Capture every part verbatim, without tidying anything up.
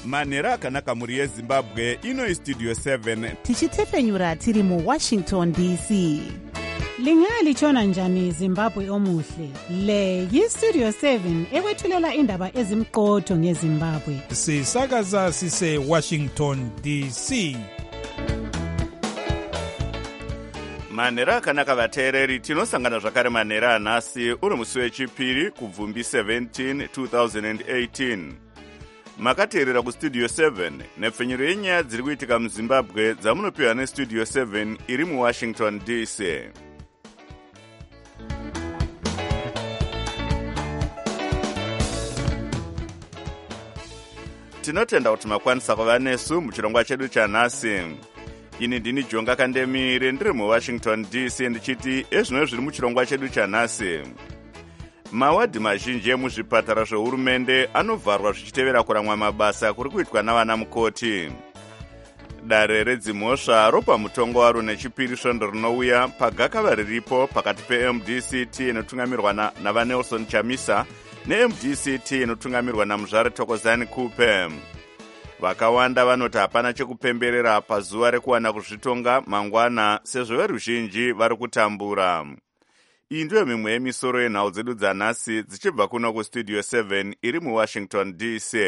manhero akanaka mhuri yezimbabwe. Ino istudio seven tichitefenyura tiri muwashington D C. Lingalitshona njani Zimbabwe omuhle? Le yistudio seven ekwethulela indaba ezimqotho ngeZimbabwe. Sisakaza sise Washington D C. manhero akanaka vateereri, tinosangana zvakare manhero anhasi uri musi wechipiri kubvumbi seventeen two thousand eighteen. Makateerera kustudio seven nepfenyuro yenyaya dziri kuitika muzimbabwe dzamunopiwa nestudio seven iri muwashington D C. Tinotenda kuti makwanisa kuva nesu muchirongwa chedu chanhasi. Ini ndini Jonga Kandemire ndiri muwashington D C ndichiti ezvino zviri muchirongwa chedu chanhasi. Mawadhi mazhinji emuzvipatara zvehurumende anovharwa zvichitevera kuramwa mabasa kuri kuitwa navana mukoti. Dare redzimhosva ropa mutongo waro nechipiri svondo rinouya pagakava riripo pakati pe-M D C T inotungamirwa navaNelson Chamisa ne-M D C T inotungamirwa naMuzvare Thokozani Kupe. Vakawanda vanoti hapana chekupemberera pazuva rekuwana kuzvitonga mangwana sezvo veruzhinji vari kutambura. Iyi ndiyo mimwe yemisoro yenhau dzedu dzanhasi dzichibva kuno kustudio seven iri muwashington D C.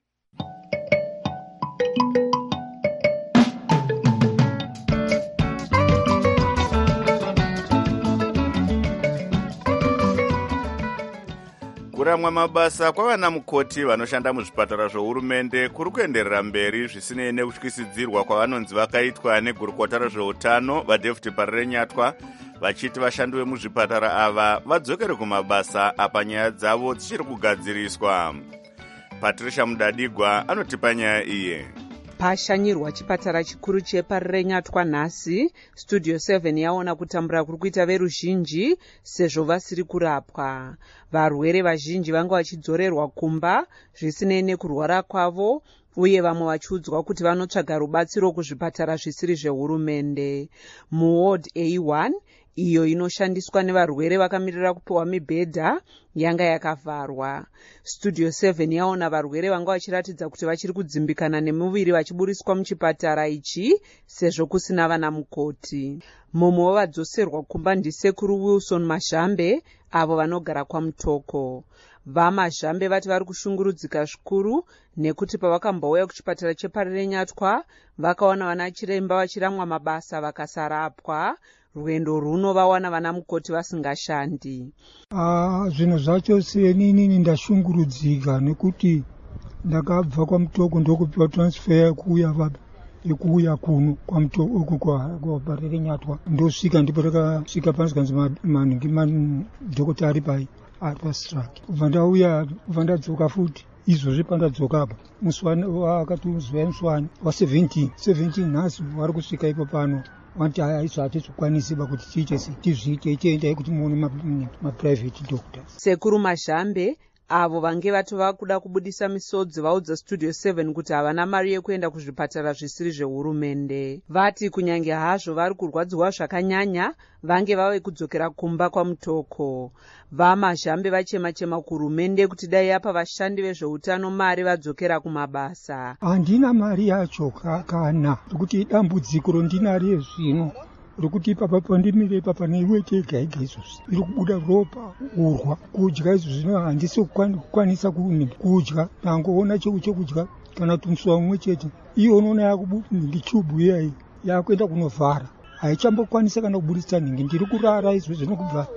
Kuramwa mabasa kwavana mukoti vanoshanda muzvipatara zvohurumende kuri kuenderera mberi zvisinei nekutyisidzirwa kwavanonzi vakaitwa negurukota rezveutano vaDavid Parirenyatwa, vachiti vashandi vemuzvipatara ava vadzokere kumabasa apa nyaya dzavo dzichiri kugadziriswa. Patricia Mudadigwa anotipa nyaya iyi. Pashanyirwa chipatara chikuru cheParirenyatwa nhasi, studio seven yaona kutambura kuri kuita veruzhinji sezvo vasiri kurapwa. Varwere vazhinji vanga vachidzorerwa kumba zvisinei nekurwara kwavo, uye vamwe vachiudzwa kuti vanotsvaga rubatsiro kuzvipatara zvisiri zvehurumende. Muward A one iyo inoshandiswa nevarwere vakamirira kupiwa mibhedha yanga yakavharwa. Studio seven yaona varwere vanga vachiratidza kuti vachiri kudzimbikana nemuviri vachiburiswa muchipatara ichi sezvo kusina vana mukoti. Mumwe wavadzoserwa kumba ndisekuru Wilson Mazhambe avo vanogara kwaMutoko. VaMazhambe vati vari kushungurudzika zvikuru nekuti pavakambouya kuchipatara cheParirenyatwa vakaona vana chiremba vachiramwa mabasa vakasarapwa. Rwendo runo vawana vana mukoti vasingashandi. Ah, zvino zvacho senini ndashungurudzika nekuti ndakabva kwaMutoko ndokupiwa transfer kuuya vapi yekuuya kuno kwaMutoko uku kwa Parirenyatwa ndosvika ndipo takasvika panzvanzi maningi madhokota ari pai ari pastrike. Kubva ndauya kubva ndadzoka futi izvozvi pandadzoka apa musi wakatizuva muswani wa seventeen nhasi vari kusvika ipo pano wanti haizvo hatizokwanisiba kuti tiite tizviite tiendai kuti muone maprivate doctors. Sekuru Mazhambe avo vange vatova kuda kubudisa misodzi vaudza studio seven kuti havana mari yekuenda kuzvipatara zvisiri zvehurumende. Vati kunyange hazvo vari kurwadziwa zvakanyanya vange vave kudzokera kumba kwaMutoko. VaMazhambe vachema-chema kuhurumende kuti dai yapa vashandi vezveutano mari vadzokera kumabasa. Handina mari yacho kana kuti dambudziko rondinari yezvino rokuti ipapa pandimire ipapa neiwe tega ega izvozvi iri kubuda ropa urwa kudya izvo zvino handisi kukwanisa kudya nangoona cheu chekudya kana tumuswa mumwe chete iyo unoona yakubuda ndichubu iyayi yakuenda kunovhara haichambokwanisa kana kubudisa nhingi. Ndiri kurara izvozvi nokubva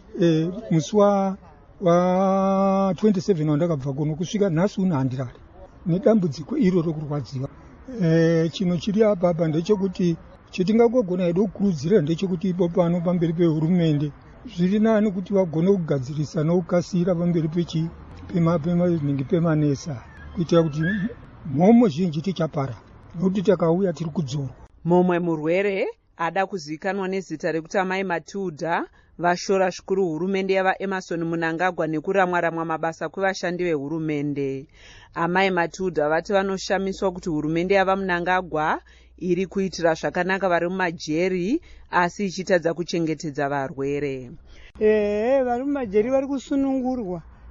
musi wa twenty-seven wandakabva kuno kusvika nhasi uno handirari nedambudziko iro rokurwadziwa. Chino chiri apapa ndechekuti chetingagona hedu kukurudzira ndechekuti ipo pano pamberi pehurumende zviri nani kuti vagone kugadzirisa nokukasira pamberi pechi pemaningi pemanesa kuitira kuti mhomo zhinji tichapara nokuti takauya tiri kudzorwa. Mumwe murwere ada kuzivikanwa nezita rekuti Amai Matilda vashora zvikuru hurumende yavaEmerson Mnangagwa nekuramwa-ramwa mabasa kwevashandi vehurumende. Amai Matilda vati vanoshamiswa kuti hurumende yavaMnangagwa iri kuitira zvakanaka vari mumajeri asi ichitadza kuchengetedza varwere. Eh, vari mumajeri vari kusunungurwa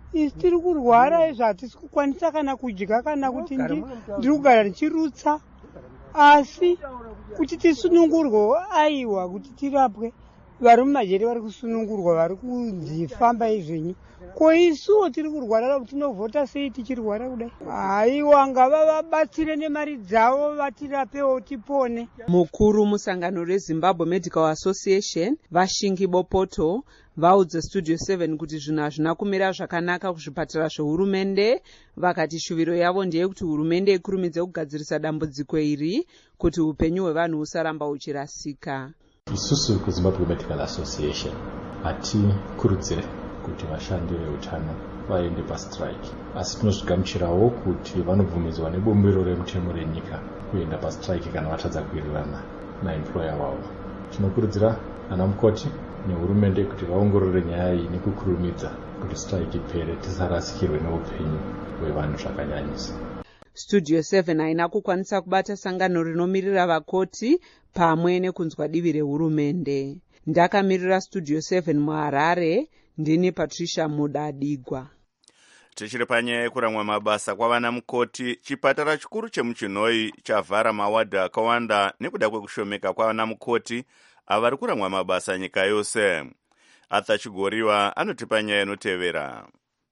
isi tiri kurwara izvo hatisi kukwanisa kana kudya kana kuti ndiri kugara ndichirutsa, asi kuti tisunungurwe aiwa kuti tirapwe. Vari mumajeri vari kusunungurwa, vari kunzifamba izvenyu. Ko isuwo tiri kurwara kuti tinovhota sei tichirwara kudai? Haiwa, ngava vabatsire nemari dzavo vatirapewo tipone. Mukuru musangano reZimbabwe Medical Association Vashingi Bopoto vaudza Studio seven kuti zvinhu hazvina kumira zvakanaka kuzvipatara zvehurumende. Vakati shuviro yavo ndeyekuti hurumende ikurumidze kugadzirisa dambudziko iri kuti upenyu hwevanhu husaramba huchirasika. Isusu kuZimbabwe Medical Association hatikurudzire kuti vashandi veutano vaende pastrike, asi tinozvigamuchirawo kuti vanobvumidzwa nebombero remutemo renyika kuenda pastrike kana vatadza kuwirirana naemployer wavo. Tinokurudzira ana mukoti nehurumende kuti vaongorore nyaya iyi nekukurumidza kuti strike ipere, tisarasikirwe neupenyu hwevanhu zvakanyanyisa. Studio seven haina kukwanisa kubata sangano rinomirira vakoti pamwe nekunzwa divi rehurumende. Ndakamirira Studio seven muHarare, ndini Patricia Mudadigwa. Tichiri panyaya yekuramwa mabasa kwavana mukoti, chipatara chikuru chemuChinoi chavhara mawadhi akawanda nekuda kwekushomeka kwavana mukoti avari kuramwa mabasa nyika yose. Arthur Chigoriwa anotipa nyaya inotevera.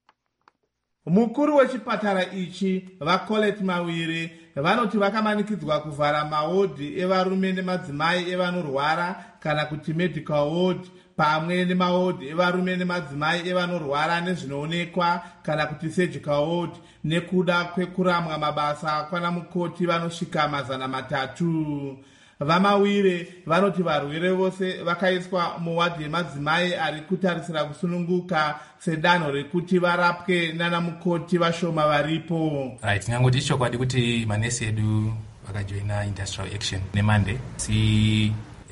Mukuru wechipatara ichi vaColette Mawiri vanoti vakamanikidzwa kuvhara mahodhi evarume nemadzimai evanorwara kana kuti medical ward, pamwe nemahodhi evarume nemadzimai evanorwara nezvinoonekwa kana kuti surgical ward, nekuda kwekuramwa mabasa kwana mukoti vanosvika mazana matatu. Vamawire vanoti varwere vose vakaiswa muwadhi yemadzimai ari kutarisira kusununguka sedanho rekuti varapwe nana mukoti vashoma varipo. Right, tinangoti chokwadi kuti manesi edu vakajoina industrial action neMonday. Si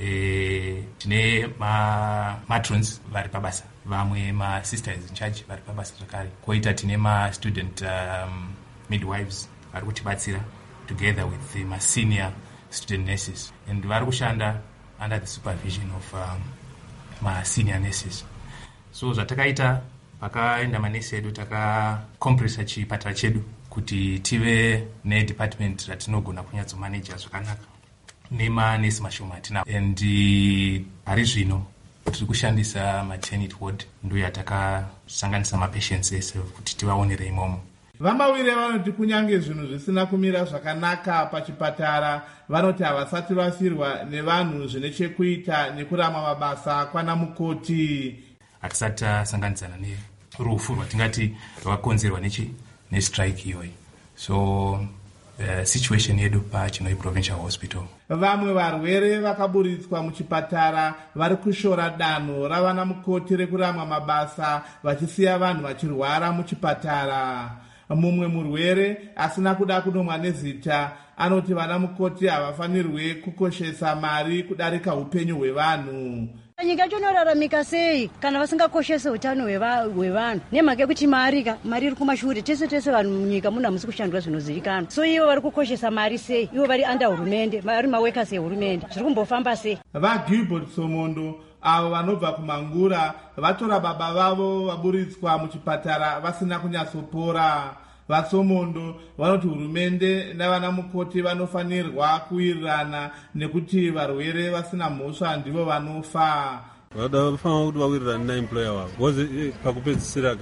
eh tine ma matrons vari pabasa, vamwe ma sisters in charge vari pabasa zvakare. Koita tine ma student um, midwives vari kutibatsira together with the ma senior student nurses, and vari kushanda under the supervision of um, ma senior nurses. So zvatakaita pakaenda manesi edu takakompresa chipatara chedu kuti tive nedepartment ratinogona kunyatsomaneja zvakanaka nemanesi mashoma atina, and pari zvino tiri kushandisa maternity ward ndo yatakasanganisa mapatients ese kuti tivaonere imomo. Vamawire vanoti kunyange zvinhu zvisina kumira zvakanaka pachipatara, vanoti havasati vasirwa nevanhu zvine chekuita nekurama mabasa kwana mukoti. Hatisati tasanganisana nerufu rwatingati rwakakonzerwa nestrike iyoyi. So uh, situation yedu paChinoi Provincial Hospital, vamwe varwere vakaburitswa muchipatara vari kushora danho ravana mukoti rekuramwa mabasa vachisiya vanhu vachirwara muchipatara. Mumwe murwere asina kuda kunomwa nezita anoti vana mukoti havafanirwe kukoshesa mari kudarika upenyu hwevanhu. Nyika yacho inoraramika sei kana vasingakoshese utano hwevanhu? Nemhaka yekuti mari mari iri kumashure, tese tese vanhu munyika muna musi kushandwa zvinozivikanwa. So ivo vari kukoshesa mari sei? Ivo vari under hurumende, vari maworkers ehurumende. Zviri kumbofamba sei? VaGilbert Somondo avo vanobva kumangura vatora baba vavo vaburitswa muchipatara vasina kunyatsopora. VaSomondo vanoti hurumende navana mukoti vanofanirwa kuwirirana nekuti varwere vasina mhosva ndivo vanofa. Vadafanira kuti vawirirane naemployer wavo, because pakupedzisira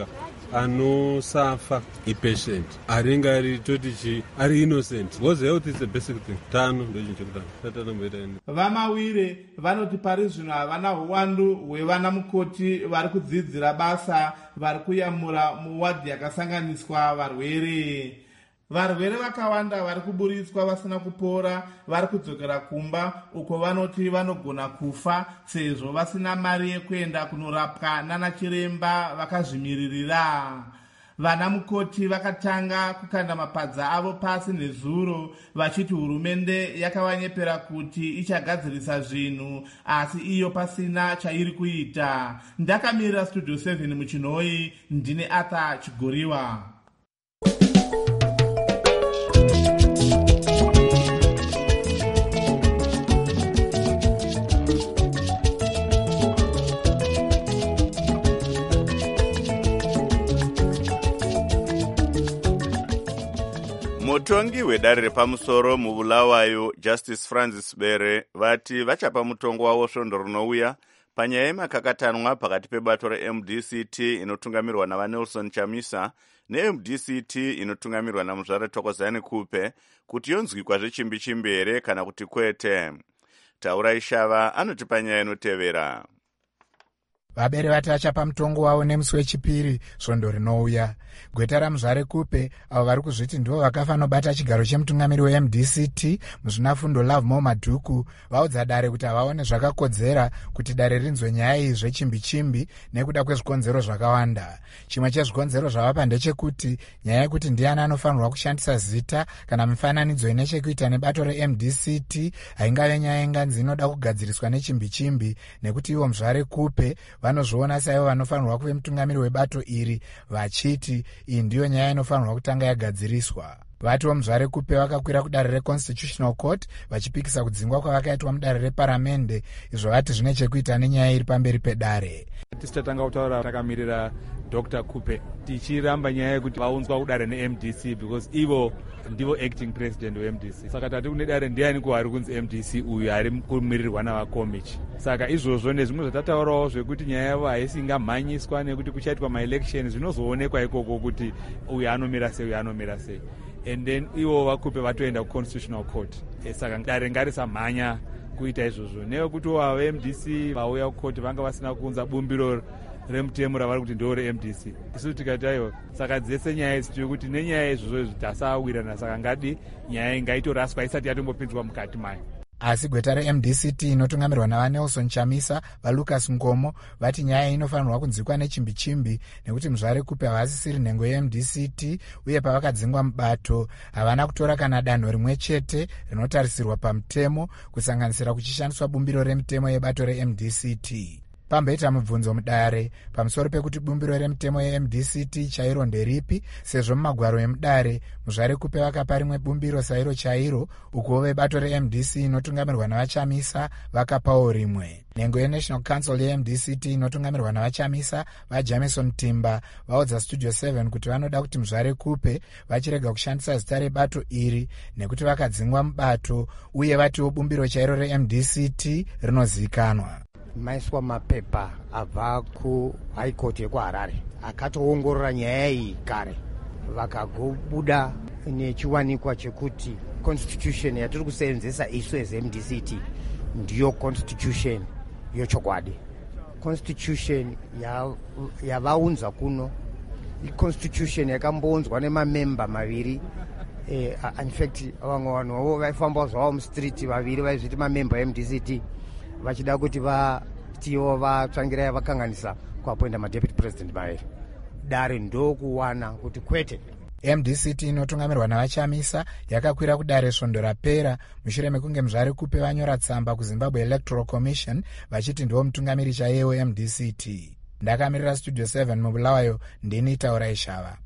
anosafa ipatient aringa ari toti ari innocent, because health is the basic thing. Tano ndo chinhu chekutanga tatanomboita ini. Vamawire vanoti pari zvino havana uwandu hwevana mukoti vari kudzidzira basa vari kuyamura muwadhi yakasanganiswa varwere. Varwere vakawanda vari kuburitswa vasina kupora vari kudzokera kumba uko vanoti vanogona kufa sezvo vasina mari yekuenda kunorapwa nana chiremba vakazvimiririra. Vana mukoti vakatanga kukanda mapadza avo pasi nezuro vachiti hurumende yakavanyepera kuti ichagadzirisa zvinhu asi iyo pasina chairi kuita. Ndakamirira Studio seven muChinoi, ndine Arthur Chigoriwa. mutongi wedare repamusoro mubulawayo Justice Francis Bere vati vachapa mutongo wavo svondo rinouya panyaya yemakakatanwa pakati pebato reM D C T inotungamirwa navaNelson Chamisa neM D C T inotungamirwa namuzvare Thokozani Kupe kuti yonzwikwa zvechimbi-chimbi here kana kuti kwete. Taurai Shava anoti panyaya inotevera. Vabere vati vachapa mutongo wavo nemusi wechipiri svondo rinouya. Gweta ramuzvare Kupe avo vari kuzviti ndivo vakafanobata chigaro chemutungamiri weM D C T muzvinafundo Love More Madhuku vaudza dare kuti havaone zvakakodzera kuti dare rinzwe nyaya iyi zvechimbi-chimbi nekuda kwezvikonzero zvakawanda. Chimwe chezvikonzero zvavapa ndechekuti nyaya yekuti ndiani anofanirwa kushandisa zita kana mifananidzo ine chekuita nebato reM D C T haingave nyaya inganzi inoda kugadziriswa nechimbi-chimbi nekuti ivo muzvare Kupe vanozviona saivo vanofanirwa kuve mutungamiri webato iri vachiti iyi ndiyo nyaya inofanirwa kutanga yagadziriswa. Vatiwo muzvare Kupe vakakwira kudare reConstitutional Court vachipikisa kudzingwa kwavakaitwa mudare reparamende izvo vati zvine chekuita nenyaya iri pamberi pedare. Tisatanga kutaura takamirira Doctor Kupe tichiramba nyaya yekuti vaunzwa kudare neM D C because ivo ndivo acting president weM D C. Saka tati kune dare ndiani kuhari kunzi M D C uyu ari kumirirwa navakomichi. Saka izvozvo nezvimwe zvatataurawo zvekuti nyaya yavo haisingamhanyiswa nekuti kuchaitwa maelection zvinozoonekwa ikoko kuti uyu anomira sei uyu anomira sei. And then ivo vaKupe vatoenda kuConstitutional Court. E, saka dare ngarisamhanya kuita izvozvo. Nekuti vaM D C vauya kucourt vanga vasina kuunza bumbiro remutemo ravari kuti ndo reM D C. Isu tikati aiwa saka dzese nyaya idzi tiri kuti nenyaya izvozvo izvi tasawirana saka ngadi nyaya ingaitoraswa isati yatombopinzwa mukati mayo. Asi gweta reM D C T inotungamirwa navaNelson Chamisa vaLucas Ngomo vati nyaya inofanirwa kunzwikwa nechimbi-chimbi nekuti muzvare Kupe havasisiri nhengo yeM D C T uye pavakadzingwa mubato havana kutora kana danho rimwe chete rinotarisirwa pamutemo kusanganisira kuchishandiswa bumbiro remutemo yebato reM D C T. Pamboita mubvunzo mudare pamusoro pekuti bumbiro remutemo yeM D C T chairo nderipi sezvo mumagwaro emudare muzvare Kupe vakapa rimwe bumbiro sairo chairo ukuwo vebato reM D C inotungamirwa navachamisa vakapawo rimwe. Nhengo yeNational Council yeM D C T inotungamirwa navachamisa vaJamison Timba vaudza Studio seven kuti vanoda kuti muzvare Kupe vachirega kushandisa zita rebato iri nekuti vakadzingwa mubato uye vatiwo bumbiro chairo reM D C T rinozivikanwa. Maiswa mapepa abva kuHigh Court yekuHarare akatoongorora nyaya iyi kare vakagobuda nechiwanikwa chekuti constitution yatiri kusenzesa isu as M D C T ndiyo constitution yochokwadi. Constitution yavaunza kuno iconstitution yakambounzwa nemamemba maviri. Eh, in fact vamwe vanhu vaifamba zvavo mustreet vaviri vaizviti mamemba eM D C T vachida kuti vatiwo vatsvangirai vakanganisa kuapointa madeputy president mairi. Dare ndokuwana kuti kwete. M D C T inotungamirwa navachamisa yakakwira kudare svondo rapera mushure mekunge muzvare Kupe vanyora tsamba kuZimbabwe Electoral Commission vachiti ndiwo mutungamiri chaiyewo M D C T. Ndakamirira Studio seven mubulawayo ndini Taurai Shava.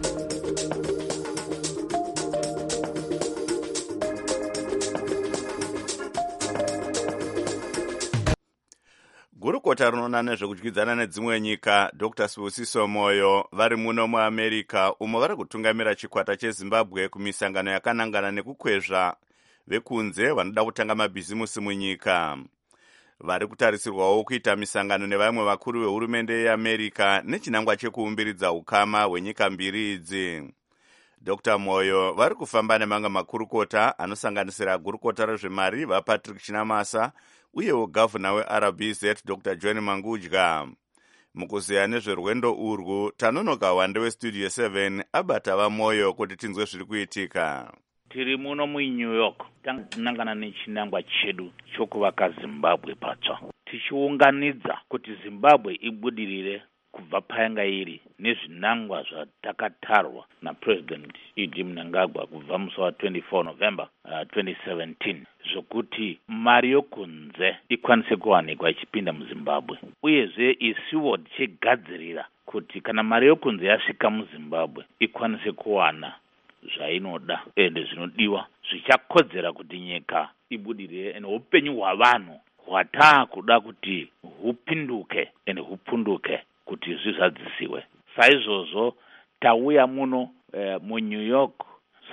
Gurukota rinoona nezvekudyidzana nedzimwe nyika Doctor Sibusiso Moyo vari muno muAmerica umo vari kutungamira chikwata cheZimbabwe kumisangano yakanangana nekukwezva vekunze vanoda kutanga mabhizimusi munyika. Vari kutarisirwawo kuita misangano nevamwe vakuru vehurumende yeAmerica nechinangwa chekuumbiridza ukama hwenyika mbiri idzi. Doctor Moyo vari kufamba nemamwe makurukota anosanganisira gurukota rezvemari vaPatrick Chinamasa uyewo gavhuna weR B Z Doctor John Mangudya. Mukuziya nezverwendo urwu tanonoka wande weStudio seven abata vaMoyo kuti tinzwe zviri kuitika. Tiri muno muNew York tanangana nechinangwa chedu chokuvaka Zimbabwe patsva tichiunganidza kuti Zimbabwe ibudirire kubva payanga iri nezvinangwa zvatakatarwa naPresident Idi Mnangagwa kubva musi wa twenty-four November uh, twenty seventeen zvokuti mari yokunze ikwanise kuwanikwa ichipinda muZimbabwe uyezve isiwo tichigadzirira kuti kana mari yokunze yasvika muZimbabwe ikwanise kuwana zvainoda ende zvinodiwa zvichakodzera kuti nyika ibudirire ende upenyu hwavanhu hwataa kuda kuti hupinduke ende hupunduke kuti zvizadzisiwe. Saizvozvo tauya muno eh, muNew York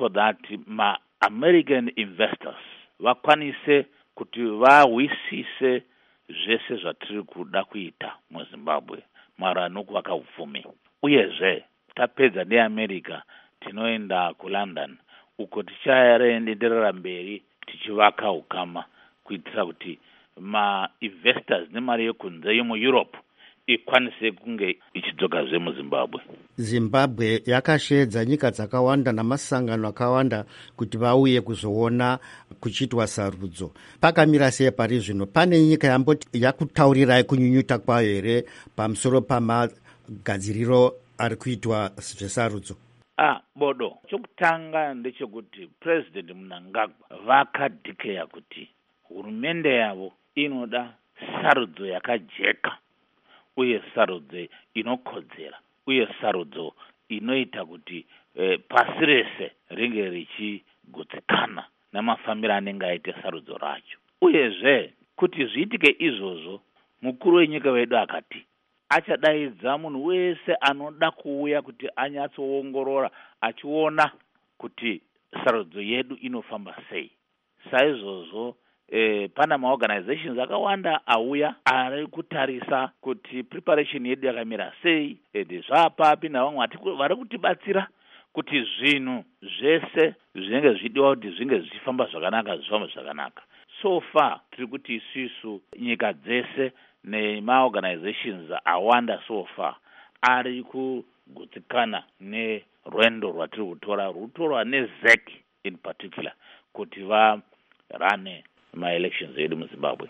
so that ma-American investors vakwanise kuti vahwisise zvese zvatiri kuda kuita muZimbabwe mara nokuvaka upfumi. Uyezve tapedza neAmerica tinoenda kuLondon uko tichaenderera mberi tichivaka ukama kuitira kuti ma-investors nemari yekunze yemuEurope ikwanise kunge ichidzoka zve muZimbabwe. Zimbabwe yakashedza nyika dzakawanda namasangano akawanda kuti vauye kuzoona kuchitwa sarudzo. Pakamira sei pari zvino? Pane nyika yamboti yakutaurirai kunyunyuta kwayo here pamusoro pamagadziriro ari kuitwa zvesarudzo? Ah, bodo. Chokutanga ndechekuti President Mnangagwa vakadhikeya kuti hurumende yavo inoda sarudzo yakajeka uye sarudzo inokodzera uye sarudzo inoita kuti eh, pasi rese ringe richigutsikana namafambiro anenge aite sarudzo racho. Uyezve kuti zviitike izvozvo, mukuru wenyika wedu akati achadaidza munhu wese anoda kuuya kuti anyatsoongorora achiona kuti sarudzo yedu inofamba sei. Saizvozvo Eh, pana maorganizations akawanda auya ari kutarisa kuti preparation yedu yakamira sei, ende zvapapi navamwe vari kutibatsira kuti zvinhu zvese zvinenge zvidiwa kuti zvinge zvichifamba zvakanaka zvifamba zvakanaka. So far tiri kuti isusu nyika dzese nemaorganizations awanda so far ari kugutsikana nerwendo rwatiri kutora rutorwa neZ E C in particular kuti varane ma-elections edu muZimbabwe.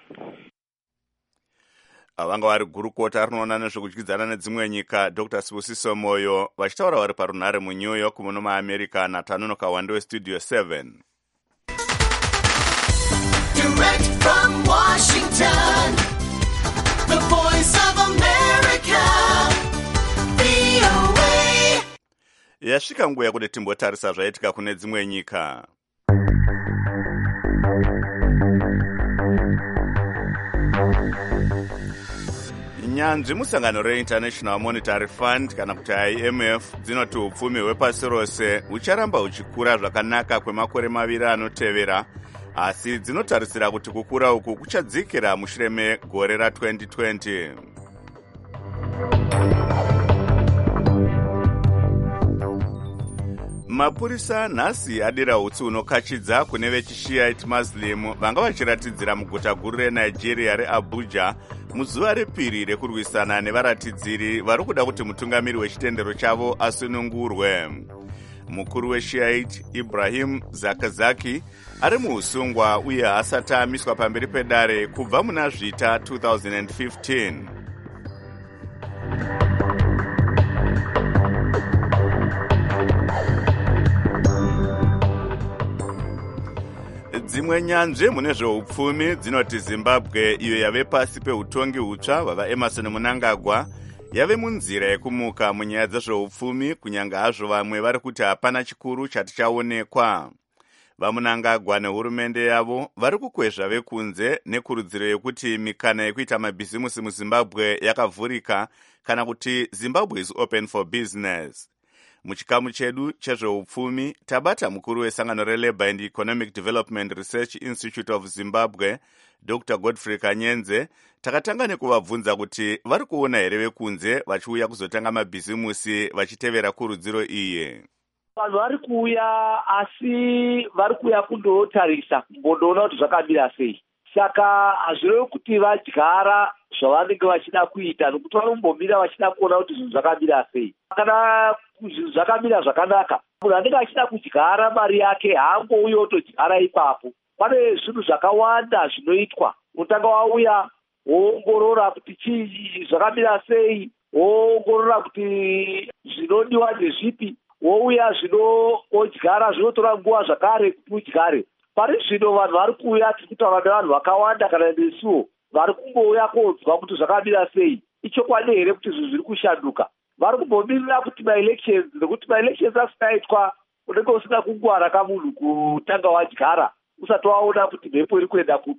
Vanga vari gurukota rinoona nezvekudyidzana nedzimwe nyika Doctor Sibusiso Moyo vachitaura vari parunhare muNew York muno muAmerica naTanono Kawande weStudio seven. Direct from Washington, the voice of America, V O A. Yasvika nguva yekuti timbotarisa zvaitika kune dzimwe nyika. Nyanzvi musangano reInternational Monetary Fund kana kuti I M F dzinoti upfumi hwepasi rose hucharamba huchikura zvakanaka kwemakore maviri anotevera, asi dzinotarisira kuti kukura uku kuchadzikira mushure megore ra-twenty twenty. Mapurisa nhasi adira utsi hunokachidza kune vechishiite Muslim vanga vachiratidzira muguta guru reNigeria reAbuja muzuva repiri rekurwisana nevaratidziri vari kuda kuti mutungamiri wechitendero chavo asunungurwe. Mukuru weshiite Ibrahim Zakazaki ari muusungwa uye haasati amiswa pamberi pedare kubva muna zvita two thousand fifteen. Dzimwe nyanzvi mune zveupfumi dzinoti Zimbabwe, iyo yave pasi peutongi hutsva hwava Emmerson Mnangagwa, yave munzira yekumuka munyaya dzezveupfumi, kunyanga hazvo vamwe vari kuti hapana chikuru chati chaonekwa. VaMnangagwa nehurumende yavo vari kukwezva vekunze nekurudziro yekuti mikana yekuita mabhizimusi muZimbabwe yakavhurika, kana kuti Zimbabwe is open for business. Muchikamu chedu chezveupfumi tabata mukuru wesangano reLabour and Economic Development Research Institute of Zimbabwe, Doctor Godfrey Kanyenze. Takatanga nekuvabvunza kuti vari kuona here vekunze vachiuya kuzotanga mabhizimusi vachitevera kurudziro iyi. Vanhu vari kuuya asi vari kuuya kundotarisa kundoona kuti zvakamira sei. Saka hazvirevi kuti vadyara zvavanenge vachida kuita, nokuti vanombomira vachida kuona kuti zvinhu zvakamira sei. Kana zvinhu zvakamira zvakanaka, munhu anenge achida kudyara mari yake haangouya otodyara ipapo. Pane zvinhu zvakawanda zvinoitwa. Unotanga wauya woongorora kuti chii zvakamira sei, woongorora kuti zvinodiwa ndezvipi, wouya zvino odyara zvinotora nguva zvakare kuti udyare. Pari zvino vanhu vari kuuya, tiri kutaura nevanhu vakawanda kana nesuwo vari kungouya kunzwa kuti zvakamira sei. Ichokwadi here kuti zvinhu zviri kushanduka. Vari kumbomirira kuti ma-elections, nekuti ma-elections asinaitwa unenge usina kungwara kamunhu kutanga wadyara usati waona kuti mhepo iri kuenda kupi.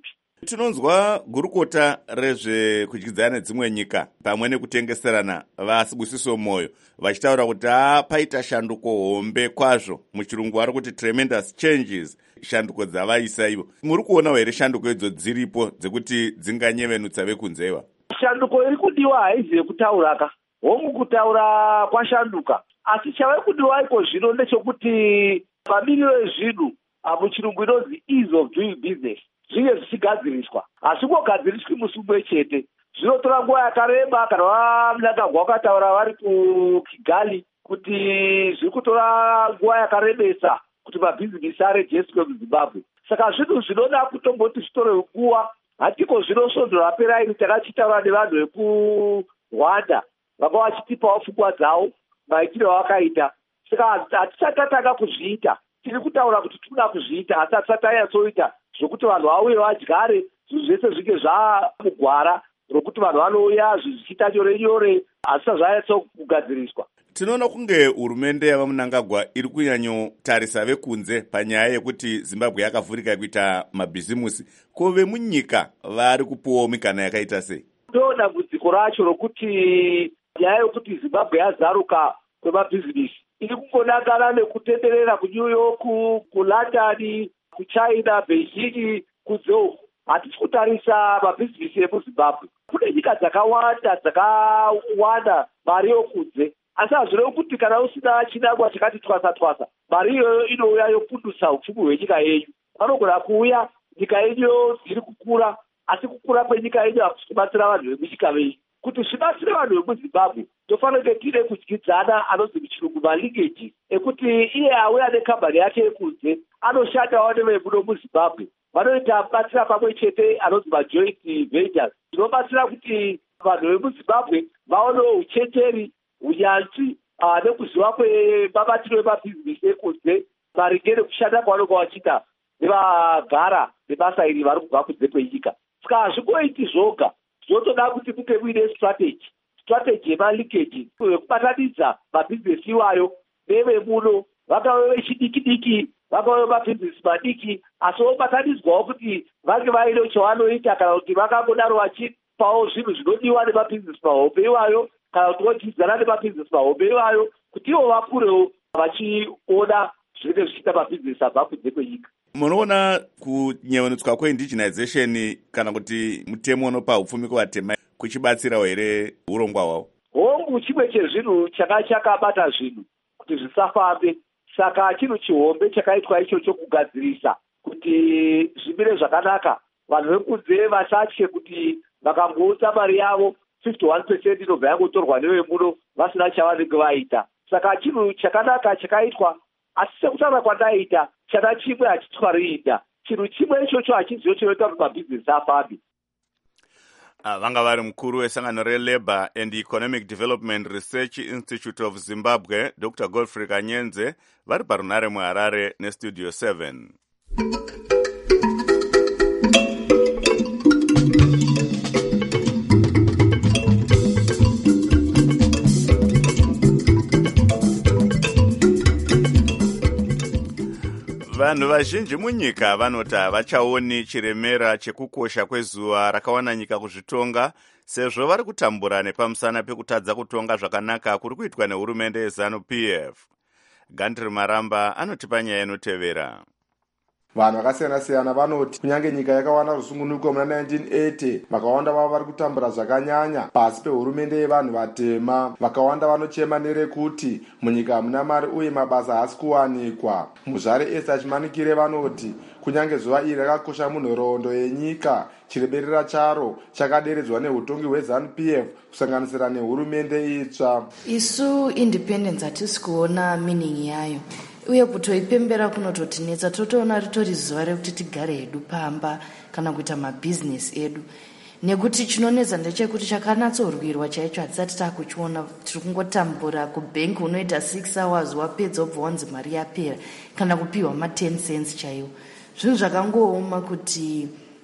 Tinonzwa gurukota rezvekudyidzana nedzimwe nyika pamwe nekutengeserana vaSibusiso Moyo vachitaura kuti paita shanduko hombe kwazvo, muchirungu vari kuti tremendous changes, shanduko dzavaisa ivo. Muri kuonawo here shanduko idzo dziripo dzekuti dzinganyevenutsa vekunzeiwa? Shanduko iri kudiwa haizi yekutauraka, hongu kutaura kwashanduka, asi chave kudiwa iko zvino ndechekuti mamiriro ezvinhu muchirungu inonzi ease of doing business zvinge zvichigadziriswa. Hazvingogadziriswi musi mumwe chete, zvinotora nguva yakareba. Kana vaMnangagwa vakataura vari kuKigali kuti zviri kutora nguva yakarebesa kuti mabhizinesi arejeswe muZimbabwe. Saka zvinhu zvinoda kutomboti zvitore nguva. Hatiko zvinosvondo rapera iri takachitaura nevanhu vekuRwanda vanga vachitipawo pfungwa dzavo maitiro avakaita. Saka hatichatatanga kuzviita, tiri kutaura kuti tinoda kuzviita, asi hatisatanyatsoita zvokuti vanhu vauye vadyare zvinhu zvese zvinge zvamugwara rokuti vanhu vanouya zvichiita nyore nyore, hasisa zvanyatsokugadziriswa. Tinoona kunge hurumende yavaMnangagwa iri kunyanyotarisa vekunze panyaya yekuti Zimbabwe yakavhurika kuita mabhizimusi. Ko vemunyika vari kupuwawo mikana yakaita sei? Ndo dambudziko racho rokuti nyaya yokuti Zimbabwe yazaruka kwemabhizinesi iri kungonangana nekutenderera kuNew York, kuLondon, kuChina, Beijing, kuZhou. Hatisi kutarisa mabhizinesi emuZimbabwe. Kune nyika dzakawanda dzakawanda mari yokunze, asi hazvirevi kuti kana usina chinangwa chakati twasa twasa, mari iyoyo inouya yopundutsa upfumi hwenyika yenyu. Vanogona kuuya nyika yenyu iri kukura, asi kukura kwenyika yenyu hakusi kubatsira vanhu vemunyika venyu. Kuti zvibatsire vanhu vemuZimbabwe tofanira kunge tine kudyidzana anonzi muchirungu malinkages ekuti iye auya nekambani yake yekunze anoshandawo nevemuno muZimbabwe, vanoita batsira pamwe chete anonzi majoint ventures. Zvinobatsira kuti vanhu vemuZimbabwe vaonewo uchenjeri, unyanzvi nekuziva kwemabatiro emabhizinesi ekunze maringe nekushanda kwavanonga vachiita nevagara nebasa iri vari kubva kunze kwenyika. Saka hazvingoiti zvoga, zvinotoda kuti kunge muine strategy strategy yemalinkages yekubatanidza mabhizinesi iwayo nevemuno, vangave vechidiki diki, vangave mabhizinesi madiki, asi vobatanidzwawo kuti vange vaine chavanoita, kana kuti vangangodaro vachipawo zvinhu zvinodiwa nemabhizinesi mahombe iwayo, kana kutivodyidzana nemabhizinesi mahombe iwayo, kuti ivo vakurewo vachiona zvinenge zvichiita mabhizinesi abva kunze kwenyika. Munoona kunyevenutswa kweindigenization kana kuti mutemo unopa upfumi kuvatema kuchibatsirawo here urongwa hwavo? Hongu chimwe chezvinhu chaka chakabata zvinhu kuti zvisafambe. Saka chinhu chihombe chakaitwa icho chokugadzirisa kuti zvimire zvakanaka, vanhu vekunze vasatye kuti vakangoutsa mari yavo fifty-one percent inobva yangotorwa nevemuno vasina chavanenge vaita. Saka chinhu chakanaka chakaitwa, asi sekutaura kwandaita chana chimwe hachitwariita. Chinhu chimwe ichocho hachizivo chinoita kuti mabhizinesi afambe. Uh, vanga vari mukuru wesangano reLabour and Economic Development Research Institute of Zimbabwe, Doctor Godfrey Kanyenze, vari parunare muHarare neStudio seven. Vanhu vazhinji munyika vanoti havachaoni chiremera chekukosha kwezuva rakawana nyika kuzvitonga, sezvo vari kutambura nepamusana pekutadza kutonga zvakanaka kuri kuitwa nehurumende yeZanu-P F. Gandri Maramba anotipa nyaya inotevera. Vanhu vakasiyana-siyana vanoti kunyange nyika yakawana rusungunuko muna nineteen eighty, vakawanda vavo vari kutambura zvakanyanya pasi pehurumende yevanhu vatema. Vakawanda vanochema nerekuti munyika hamuna mari uye mabasa haasi kuwanikwa. Muzvare Esther Chimanikire vanoti kunyange zuva iri rakakosha munhoroondo yenyika, chireberera charo chakaderedzwa neutongi hweZanu-P F kusanganisira nehurumende itsva. Isu independence hatisi kuona meaning yayo, uye kutoipembera kunototinetsa. Totoona ritori zuva rekuti tigare hedu pamba kana kuita mabhizinesi edu, nekuti chinonetsa ndechekuti chakanatsorwirwa chaicho hatisati takuchiona. Tiri kungotambura kubhengi, unoita six hours wapedza obva wanzi mari yapera, kana kupiwa ma ten cents chaiwo. Zvinhu zvakangooma kuti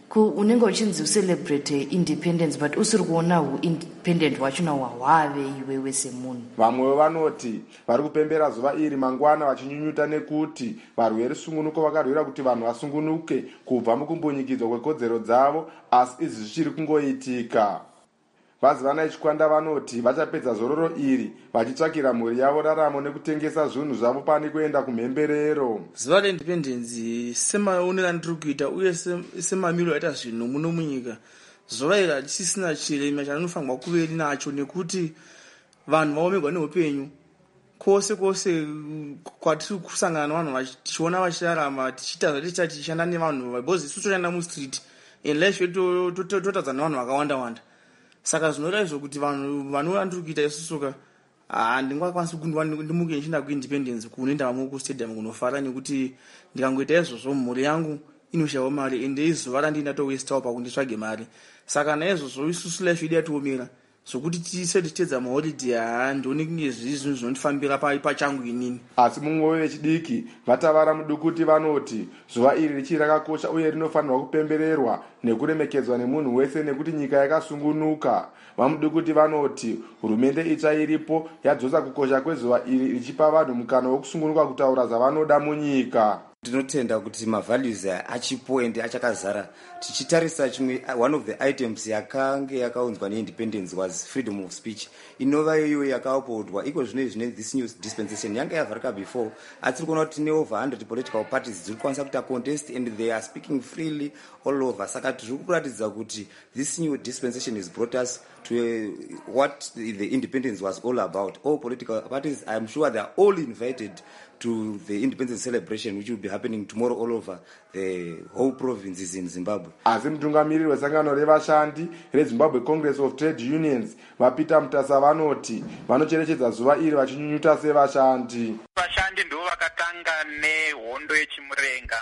unenge uchinzi ucelebrate independence but usiri kuona uindependent wachona hwahwave iwewe semunhu. vamwewo vanoti vari kupembera zuva iri mangwana vachinyunyuta nekuti varwere sungunuko vakarwira kuti vanhu vasungunuke kubva mukumbunyikidzwa kwekodzero dzavo, asi izvi zvichiri kungoitika. vazivana ichikwanda vanoti vachapedza zororo iri vachitsvakira mhuri yavo raramo nekutengesa zvinhu zvavo pane kuenda kumhemberero. zuva reindependensi semaonera ndiri kuita uye semamiro aita zvinhu muno munyika, zuva iri hatisisina chirema chaninofanirwa kuve nacho nekuti vanhu vaomegwa neupenyu kwose kwose kwatiri kusangana navanhu tichiona vachirarama tichiita zvatichita tichishanda nevanhu because isu toshanda mustreet and life yedu totadza nevanhu vakawanda wanda. Saka zvinoreva izvo kuti vanhu vanoona ndiri kuita isusuka handingakwanisi kundiwa ndimuke ndichinda kuindependence kunoenda vamwe kustadium kunofara nekuti ndikangoita izvozvo mhuri yangu inoshayiwa mari ende izuva randinda towestawo pakunditsvage mari. Saka naizvozvo isusu life yedu yatiomera zvokuti tise tichitedza maholiday handioni kunge zvii zvinhu zvinondifambira pachangu inini. asi mumwe vechidiki vatavara mudukuti vanoti zuva iri richiri rakakosha uye rinofanirwa kupembererwa nekuremekedzwa nemunhu wese nekuti nyika yakasungunuka. vamudukuti vanoti hurumende itsva iripo yadzosa kukosha kwezuva iri richipa vanhu mukana wekusungunuka kutaura zvavanoda munyika. Tinotenda kuti mavalues achipo ende achakazara. Tichitarisa chimwe one of the items yakange yakaunzwa neindependence was freedom of speech. Inova iyo yakaupodwa iko zvine zvine this new dispensation yanga yavharika before. Atiri kuona kuti ne over one hundred political parties dziri kwanisa kuita contest and they are speaking freely all over. Saka tiri kuratidza kuti this new dispensation has brought us to uh, what the independence was all about. All political parties, I am sure they are all invited to the independence celebration which will be happening tomorrow all over the whole provinces in Zimbabwe. Asi mutungamiriri wesangano revashandi reZimbabwe Congress of Trade Unions vaPeter Mutasa vanoti vanocherechedza zuva iri vachinyunyuta sevashandi. Vashandi ndivo vakatanga nehondo yechimurenga.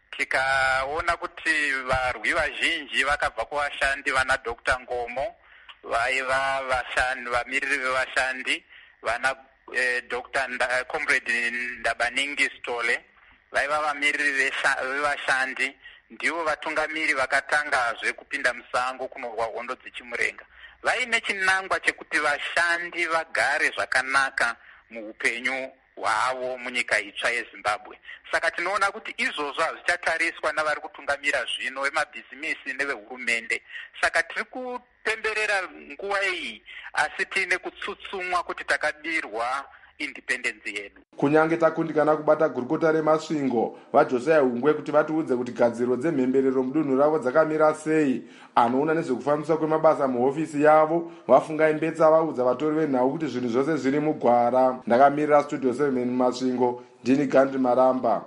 Tikaona kuti varwi vazhinji vakabva kuvashandi vana Doctor Ngomo vaiva vashandi vamiriri vevashandi vana Eh, Doctor Nda, Comrade Ndabaningi Stole vaiva vamiriri vevashandi ndivo vatungamiri vakatangazve kupinda musango kunorwa hondo dzechimurenga. Vaine chinangwa chekuti vashandi vagare zvakanaka muupenyu hwavo munyika itsva yeZimbabwe. Saka tinoona kuti izvozvo hazvichatariswa navari kutungamira zvino vemabhizimisi nevehurumende. Saka tiri kupemberera nguva iyi asi tiine kutsutsumwa kuti takabirwa independence yedu. Kunyange takundikana kubata gurukota remasvingo vaJosiah Hungwe kuti vatiudze kuti gadziro dzemhemberero mudunhu ravo dzakamira sei. Anoona nezvekufambiswa kwemabasa muhofisi yavo vafunga imbetsa vaudza vatori venhau kuti zvinhu zvose zviri mugwara. Ndakamirira Studio seven Masvingo, ndini Gandhi Maramba.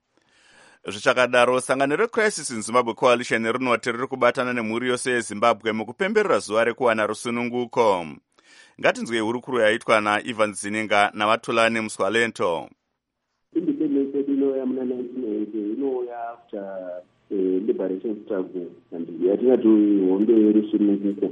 Zvichakadaro, sangano reCrisis in Zimbabwe Coalition rinoti riri kubatana nemhuri yose yeZimbabwe mukupemberera zuva rekuwana rusununguko. Ngatinzwe hurukuru yaitwa naIvan Zininga navatulani Muswalento. Independence yedu yamuna nineteen eighty inoya after liberation struggle and yatingati hondo yerusununguko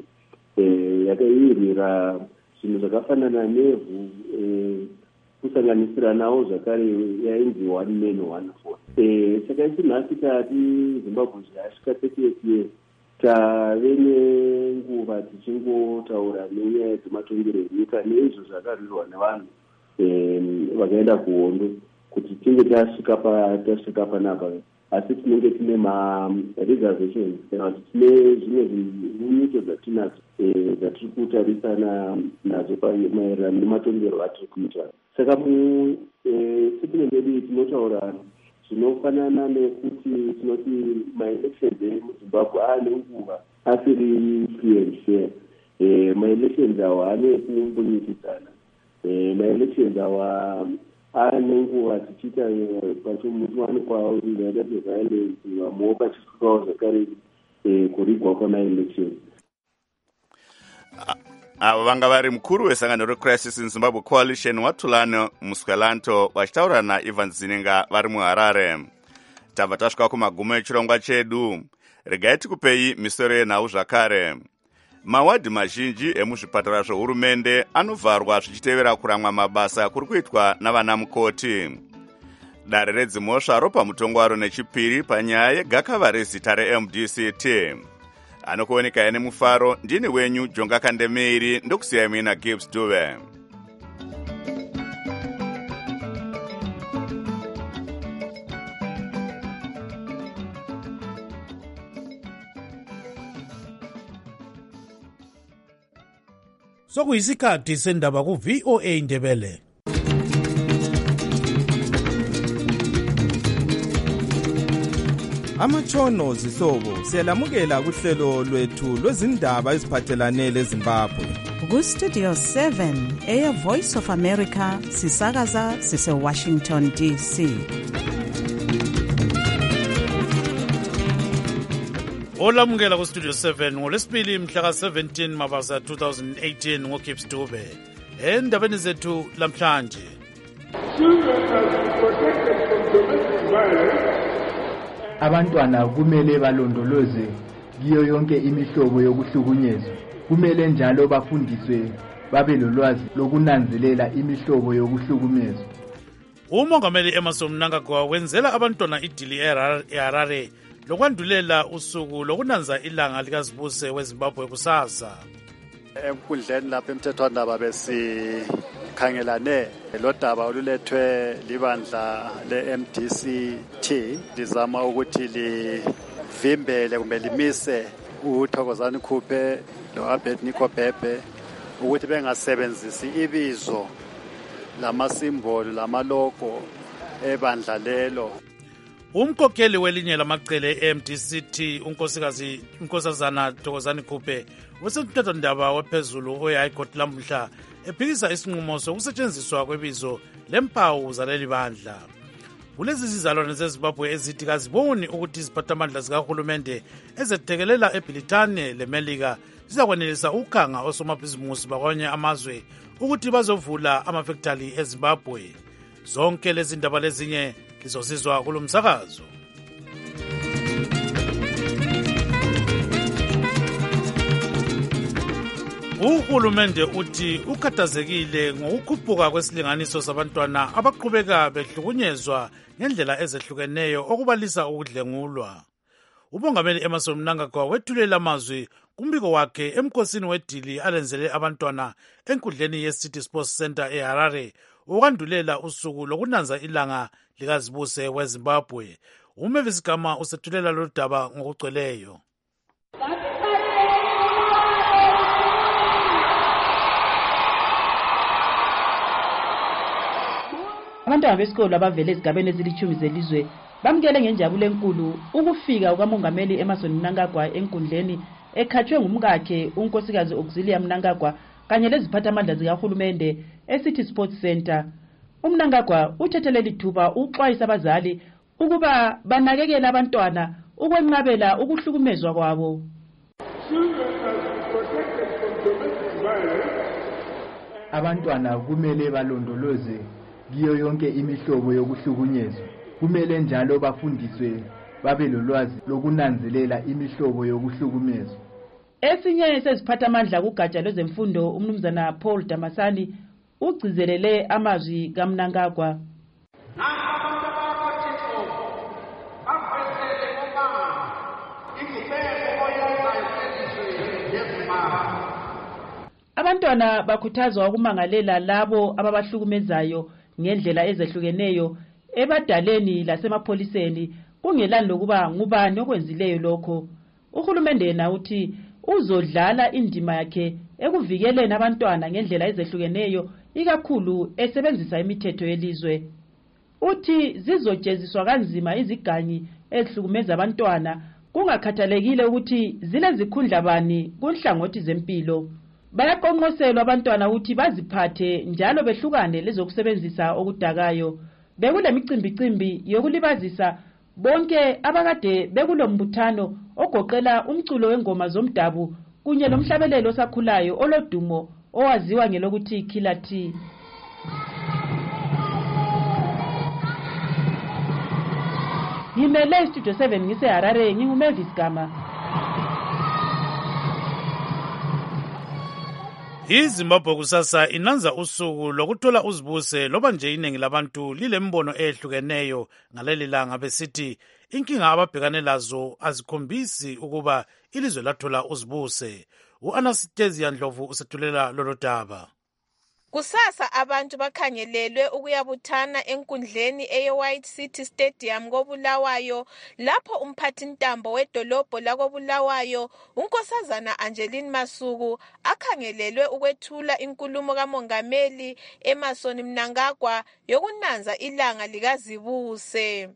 yakairira zvinhu zvakafanana nevhu kusanganisira nawo zvakare yainzi one man one vote. Saka isi nhasi tati Zimbabwe zvasvika thirtieth year tave nenguva tichingotaura nenyaya dzematongero enyika neizvo zvakarirwa nevanhu vakaenda kuhondo kuti tinge tasvika tasvika panapa, asi tinenge tine ma-reservations kana kuti tine zvimwe zvinyunyuto dzatinadzo dzatiri kutarisana nadzo maererano nematongero atiri kuita. Saka musipine medu tinotaura zvinofanana nekuti tinoti ma-elections emuZimbabwe aane nguva asiri free and fair. Ma-elections awa ane kumbunyikidzana. Ma-elections awa ane nguva tichiita pachimutumani kwawo zvingaita zveviolence vamwewo pachisvikawo zvakare kurigwa kwama-elections. Avo vanga vari mukuru wesangano reCrisis in Zimbabwe Coalition Watulani Muswalento vachitaura naIvan Zininga vari muHarare. Tabva tasvika kumagumo echirongwa chedu. Regai tikupei misoro yenhau zvakare. Mawadhi mazhinji emuzvipatara zvehurumende anovharwa zvichitevera kuramwa mabasa kuri kuitwa navana mukoti. dare redzimhosva ropa mutongo waro nechipiri panyaya yegakava rezita re-M D C T. Anokuoneka nemufaro ndini wenyu Jonga Kandemiri ndokusiya mina Gibbs Dube. Sokuyisikhathi sendaba ku V O A Ndebele. Amatshono zihlobo siyalamukela kuhlelo lwethu lwezindaba eziphathelane leZimbabwe. Ku Studio seven Air Voice of America sisakaza sise Washington D C. Olamukela ku Studio seven ngolesibili mhla ka seventeen Mabasa two thousand eighteen ngoKips Dube. Endabeni zethu lamhlanje. Abantwana kumele balondoloze kiyo yonke imihlobo yokuhlukunyezwa. Kumele njalo bafundiswe babe lolwazi lokunanzelela imihlobo yokuhlukunyezwa. Umongameli Emmerson Mnangagwa wenzela abantwana idili eHarare lokwandulela usuku lokunanza ilanga likazibuse weZimbabwe kusasa. Enkundleni lapha emthethwandaba besikhangelane lodaba olulethwe libandla le-M D C T lizama ukuthi livimbele kumbe limise uThokozani Khuphe lo-Abednego Bhebhe ukuthi bengasebenzisi ibizo lamasimbolo lamalogo ebandla lelo. Umkhokheli welinye lamaqele e-M D C T unkosikazi unkosazana Thokozani Khuphe usemthethwandaba waphezulu oyi-High Court lamhla ephikisa isinqumo sokusetshenziswa kwebizo lempawu zaleli bandla. Kulezi zizalwane zeZimbabwe ezithi kaziboni ukuthi iziphathamandla zikahulumende ezethekelela eBritane leMelika zizakwenelisa ukhanga osomabhizimusi bakwamanye amazwe ukuthi bazovula amafektali eZimbabwe. Zonke lezi ndaba lezinye lizosizwa kulo msakazo. Uhulumende uthi ukhathazekile ngokukhuphuka kwesilinganiso sabantwana abaqhubeka behlukunyezwa ngendlela ezehlukeneyo okubalisa ukudlengulwa. Umongameli Emmerson Mnangagwa wethulela amazwi kumbiko wakhe emkhosini wedili alenzele abantwana enkundleni ye-City Sports Center eHarare ukwandulela usuku lokunanza ilanga likazibuse weZimbabwe. Umavis Gama usethulela lolu daba ngokugcweleyo. Abantwana besikolo abavele ezigabeni ezilithumi zelizwe bamkele ngenjabulo enkulu ukufika kukamongameli Emmerson Mnangagwa enkundleni ekhathwe ngumkakhe unkosikazi Auxilia Mnangagwa kanye leziphathamandla zikahulumende eCity Sports Center. UMnangagwa uthetheleli thuba uxwayisa abazali ukuba banakekele abantwana ukwenqabela ukuhlukumezwa kwabo. Abantwana kumele balondoloze kiyo yonke imihlobo yokuhlukunyezwa. Kumele njalo bafundiswe babe lolwazi lokunanzelela imihlobo yokuhlukumezwa. Esinye seziphathamandla kugatsha lwezemfundo umnumzana Paul Damasani ugcizelele amazwi kaMnangagwa. Abantwana bakhuthazwa ukumangalela labo ababahlukumezayo ngendlela ezehlukeneyo ebadaleni lasemapholiseni kungelani lokuba ngubani okwenzileyo lokho. Uhulumende yena uthi uzodlala indima yakhe ekuvikeleni abantwana ngendlela ezehlukeneyo ikakhulu esebenzisa imithetho yelizwe. Uthi zizojeziswa kanzima iziganyi ezihlukumeza abantwana kungakhathalekile ukuthi zilezikhundla bani kunhlangothi zempilo. Bayaqonqoselwa abantwana ukuthi baziphathe njalo behlukane lezokusebenzisa okudakayo. Bekule micimbicimbi yokulibazisa bonke abakade bekulombuthano ogoqela umculo wengoma zomdabu kunye lomhlabelelo osakhulayo olodumo owaziwa ngelokuthi Killer T. Ngimele Studio seven ngiseHarare nginguMavis Gama. iZimbabwe kusasa inanza usuku lokuthola uzibuse loba nje iningi labantu lilembono ehlukeneyo ngaleli langa besithi inkinga ababhekane lazo azikhombisi ukuba ilizwe lathola uzibuse. U-Anastasia Ndlovu usethulela lolo daba. Kusasa abantu bakhangelelwe ukuyabuthana enkundleni eye-White City Stadium koBulawayo lapho umphathintambo wedolobho lakoBulawayo unkosazana Angeline Masuku akhangelelwe ukwethula inkulumo kamongameli Emmerson Mnangagwa yokunanza ilanga likazibuse.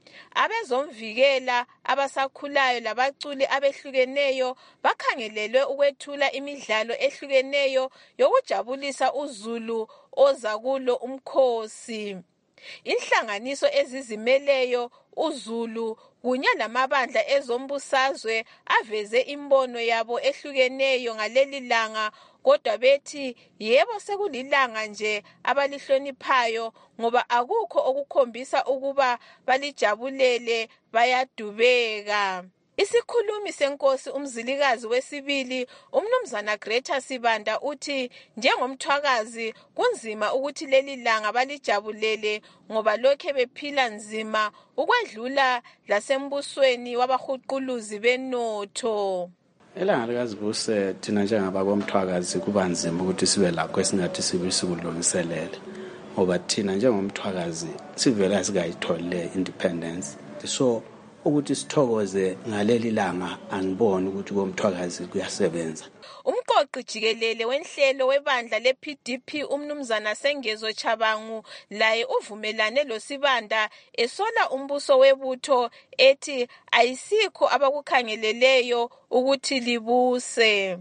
Abezomvikela abasakhulayo labaculi abehlukeneyo bakhangelelwe ukwethula imidlalo ehlukeneyo yokujabulisa uZulu oza kulo umkhosi. Inhlanganiso ezizimeleyo uZulu kunye lamabandla ezombusazwe aveze imbono yabo ehlukeneyo ngaleli langa, kodwa bethi yebo sekulilanga nje abalihloniphayo ngoba akukho okukhombisa ukuba balijabulele bayadubeka. Isikhulumi senkosi umzilikazi wesibili umnumzana Greta Sibanda uthi njengomthwakazi kunzima ukuthi leli langa balijabulele ngoba lokhe bephila nzima ukwedlula lasembusweni wabahuquluzi benotho. Elanga likazibuse thina njengabakomthwakazi kuba nzima ukuthi sibe lakho esingathi sibe sikulungiselele ngoba thina njengomthwakazi sivela sikayitholile independence, so ukuthi sithokoze ngaleli langa angiboni ukuthi komthwakazi kuyasebenza. Umqoqi jikelele wenhlelo webandla le-P D P umnumzana Sengezo Chabangu laye uvumelane loSibanda esola umbuso webutho ethi ayisikho abakukhangeleleyo ukuthi libuse.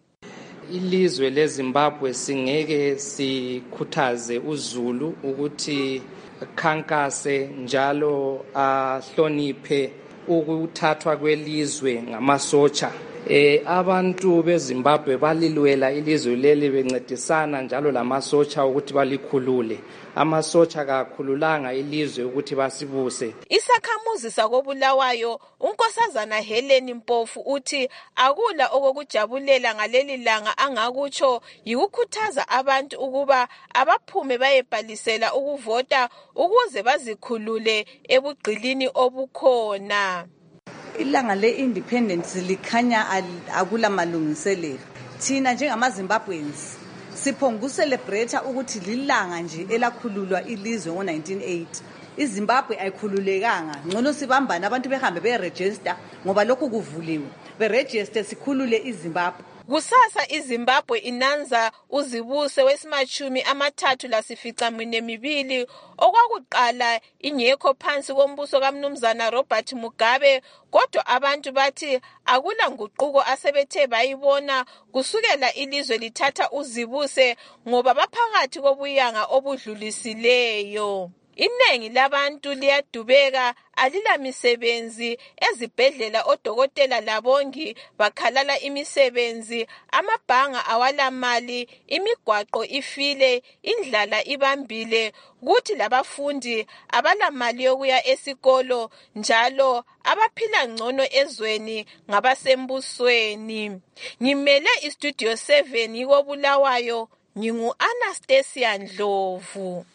Ilizwe leZimbabwe singeke sikhuthaze uZulu ukuthi khankase njalo ahloniphe ukuthathwa kwelizwe ngamasotsha. Eh abantu beZimbabwe balilwela ilizwe leli bencedisana njalo lamasotsha ukuthi balikhulule. Amasotsha kakhululanga ilizwe ukuthi basibuse. Isakhamuzi sakoBulawayo unkosazana Helen Mpofu uthi akula okokujabulela ngaleli langa angakutsho yikukhuthaza abantu ukuba abaphume bayebhalisela ukuvota ukuze bazikhulule ebugqilini obukhona. Ilanga le-independence likhanya akula malungiselelo. Thina njengamaZimbabweans siphonga ucelebrate ukuthi lilanga nje elakhululwa ilizwe ngo nineteen eighty. iZimbabwe ayikhululekanga, ngcono sibambana abantu behambe beregister ngoba lokho kuvuliwe. Beregister sikhulule iZimbabwe. Kusasa iZimbabwe inanza uzibuse wesimachumi amathathu lasifica mine mibili okwakuqala ingekho phansi kombuso kaMnumzana Robert Mugabe, kodwa abantu bathi akula nguquko asebethe bayibona kusukela ilizwe lithatha uzibuse ngoba baphakathi kobuyanga obudlulisileyo. Inengi labantu liyadubeka, alila misebenzi, ezibhedlela odokotela labongi bakhalala imisebenzi, amabhanga awala mali, imigwaqo ifile, indlala ibambile, kuthi labafundi abala mali yokuya esikolo, njalo abaphila ngcono ezweni ngabasembusweni. Ngimele iStudio seven yikoBulawayo, ngingu Anastasia Ndlovu.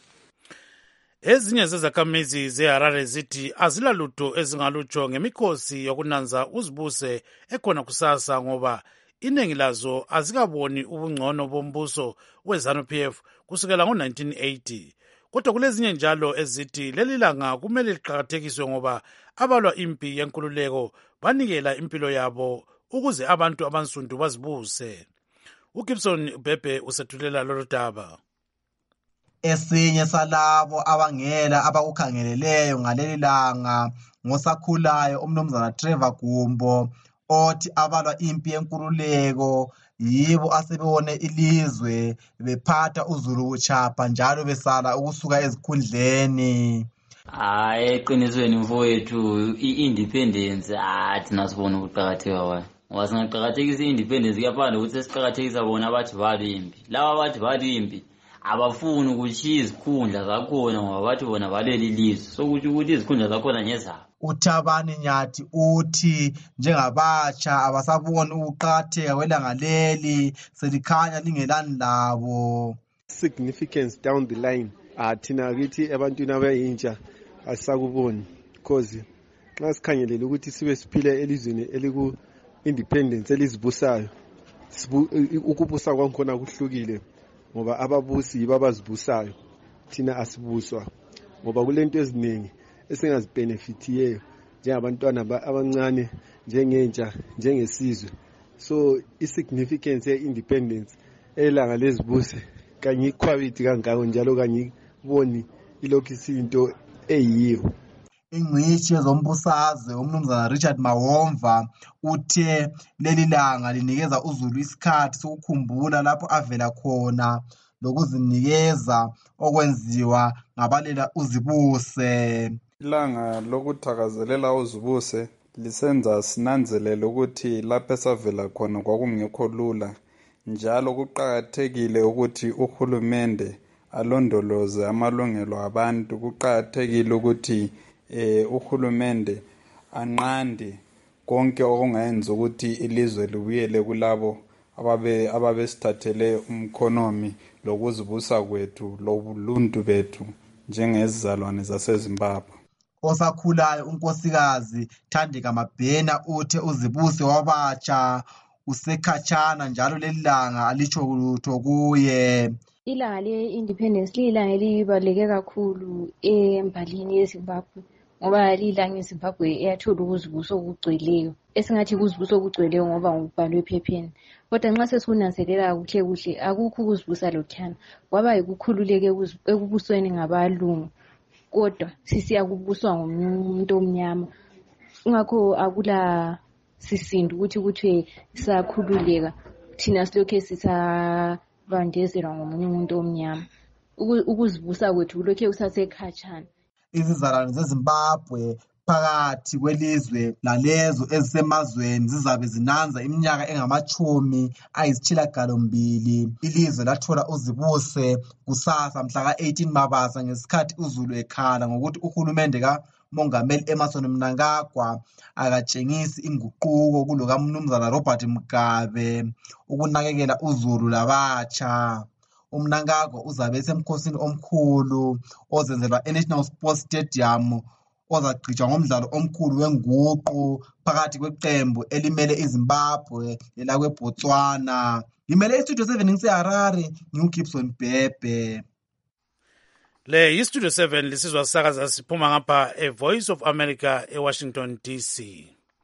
Ezinye zezakhamizi zeHarare zithi azilalutho ezingalutsho ngemikhosi yokunanza uzibuse ekhona kusasa ngoba iningi lazo azikaboni ubungcono bombuso we-ZANU-P F kusukela ngo nineteen eighty. Kodwa kulezinye njalo ezithi leli langa kumele liqakathekiswe ngoba abalwa impi yenkululeko banikela impilo yabo ukuze abantu abansundu bazibuse. uGibson Bhebhe usethulela lolu daba. Esinye salabo abangela abakukhangeleleyo ngaleli langa ngosakhulayo umnumzana Trevor Gumbo othi abalwa impi yenkululeko yibo asebone ilizwe bephatha uZulu uchapha njalo besala ukusuka ezikhundleni. Hayi eqinisweni mfowethu i-independence athi nasibona ukuqhakatheka kwayo. Wasingaqhakathekisa i-independence kuyafana ukuthi sesiqhakathekisa bona abathi balwe impi. Laba abathi balwe impi abafuni ukuthi izikhundla zakhona ngoba bathi bona baleli lizwe sokuthi ukuthi izikhundla zakhona ngezabo. uThabani Nyathi uthi njengabatsha abasaboni ukuqakatheka kwelanga leli selikhanya lingelani labo. Significance down the line athina kithi ebantwini abayintsha asakuboni because nxa sikhangelele ukuthi sibe siphile elizweni eliku independence elizibusayo ukubusa kwakhona kuhlukile ngoba ababusi babazibusayo thina asibuswa ngoba kulento eziningi esingazibenefitiyeyo njengabantwana abancane njengentsha njengesizwe. So isignificance ye-independence elanga lezibuse kanye iquality kangako njalo kanye boni ilokhu isinto eyiyo. Ingcitshi yezombusazwe umnumzana Richard Mawomva uthe leli langa linikeza uZulu isikhathi sokukhumbula lapho avela khona lokuzinikeza okwenziwa ngabalela uzibuse. Ilanga lokuthakazelela uzibuse lisenza sinanzelele ukuthi lapho esavela khona kwakungekho lula, njalo kuqakathekile ukuthi uhulumende alondoloze amalungelo abantu. Kuqakathekile ukuthi eh uhulumende anqande konke okungayenza ukuthi ilizwe libuyele kulabo ababe ababesithathele umkhonomi lokuzibusa kwethu lobuluntu bethu njengezizalwane zaseZimbabwe. Osakhulayo unkosikazi Thandeka Mabhena uthe uzibuse wabatsha usekhatshana njalo lelanga alitsho lutho kuye. Ilanga le-independence lilanga elibaluleke kakhulu embalini yeZimbabwe ngoba lilanga yeZimbabwe eyathola ukuzibusa okugcweleyo esingathi ukuzibusa okugcweleyo ngoba ngokubhalwe ephepheni. Kodwa nxa sesikunanzelela kuhle kuhle akukho ukuzibusa lokhana kwaba yikukhululeka ekubusweni ngabalungu kodwa sisiya kubuswa ngomuntu omnyama. Ngakho akula sisindi ukuthi kuthiwe sakhululeka thina silokhe sisabandezelwa ngomunye umuntu omnyama. Ukuzibusa kwethu kulokhe kusasekhatshana. Izizalwane zeZimbabwe phakathi kwelizwe lalezo ezisemazweni zizabe zinanza iminyaka engamachumi ayisitshiyagalombili. Ilizwe lathola uzibuse kusasa mhla ka eighteen Mabasa ngesikhathi uZulu ekhala ngokuthi uhulumende kaMongameli Emmerson Mnangagwa akatshengisi inguquko kuloka mnumzana Robert Mugabe ukunakekela uZulu labatsha. UMnangagwa uzabe esemkhosini omkhulu ozenzelwa eNational Sports Stadium ozagqitshwa ngomdlalo omkhulu wenguqu phakathi kweqembu elimele iZimbabwe lelakweBotswana. Ngimele iStudio seven ngiseHarare ngiuGibson Bhebhe. Le iStudio seven lisizwa sisakaza siphuma ngapha eVoice of America eWashington D C.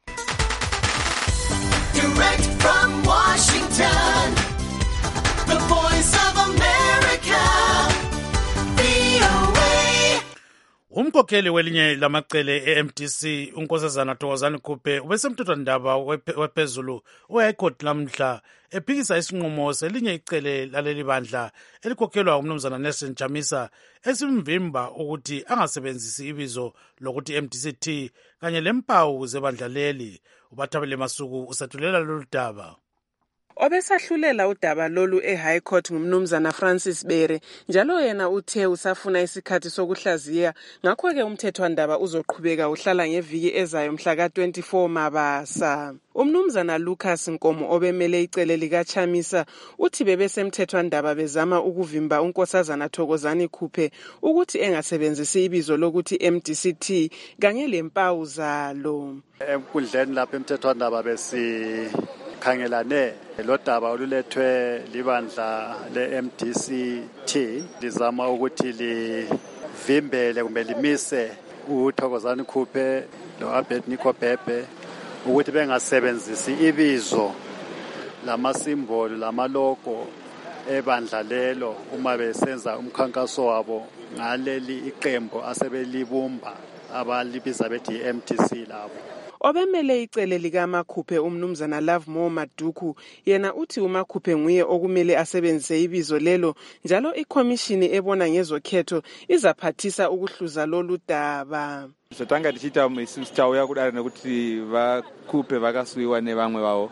Direct from Washington, the Voice of America, V O A. Umkhokheli welinye lamacele e-M D C unkosazana Thokozani Khuphe ubesemthethwandaba wephezulu oyayikhoti lamhla ephikisa isinqumo selinye icele laleli bandla elikhokhelwa umnumzana Nelson Chamisa esimvimba ukuthi angasebenzisi ibizo lokuthi M D C T kanye lempawu zebandla leli. Ubathabele Masuku usethulela lolu daba. Obesahlulela udaba lolu eHigh Court ngumnumzana Francis Bere njalo yena uthe usafuna isikhathi sokuhlaziya ngakho ke umthethwandaba uzoqhubeka uhlala ngeviki ezayo mhla ka twenty-four Mabasa. Umnumzana Lucas Nkomo obemele icele lika Chamisa uthi bebesemthethwandaba bezama ukuvimba unkosazana Thokozani Khuphe ukuthi engasebenzisi ibizo lokuthi M D C T kanye lempawu zalo. Enkundleni lapha emthethwandaba besi khangelane lodaba olulethwe libandla le-M D C T lizama ukuthi livimbele kumbe limise uThokozani Khuphe lo-Abednego Bhebhe ukuthi bengasebenzisi ibizo lamasimbolo lamalogo ebandla lelo uma besenza umkhankaso wabo ngaleli iqembu asebelibumba abalibiza bethi i-M D C labo. Obemele icele lika Makhuphe umnumzana Love More Maduku yena uthi uMakhuphe nguye okumele asebenzise ibizo lelo njalo ikhomishini ebona ngezokhetho izaphathisa ukuhluza lolu daba. Sotanga lichita isisitawuya kudala nokuthi vakhuphe vakasiwa nebamwe bawo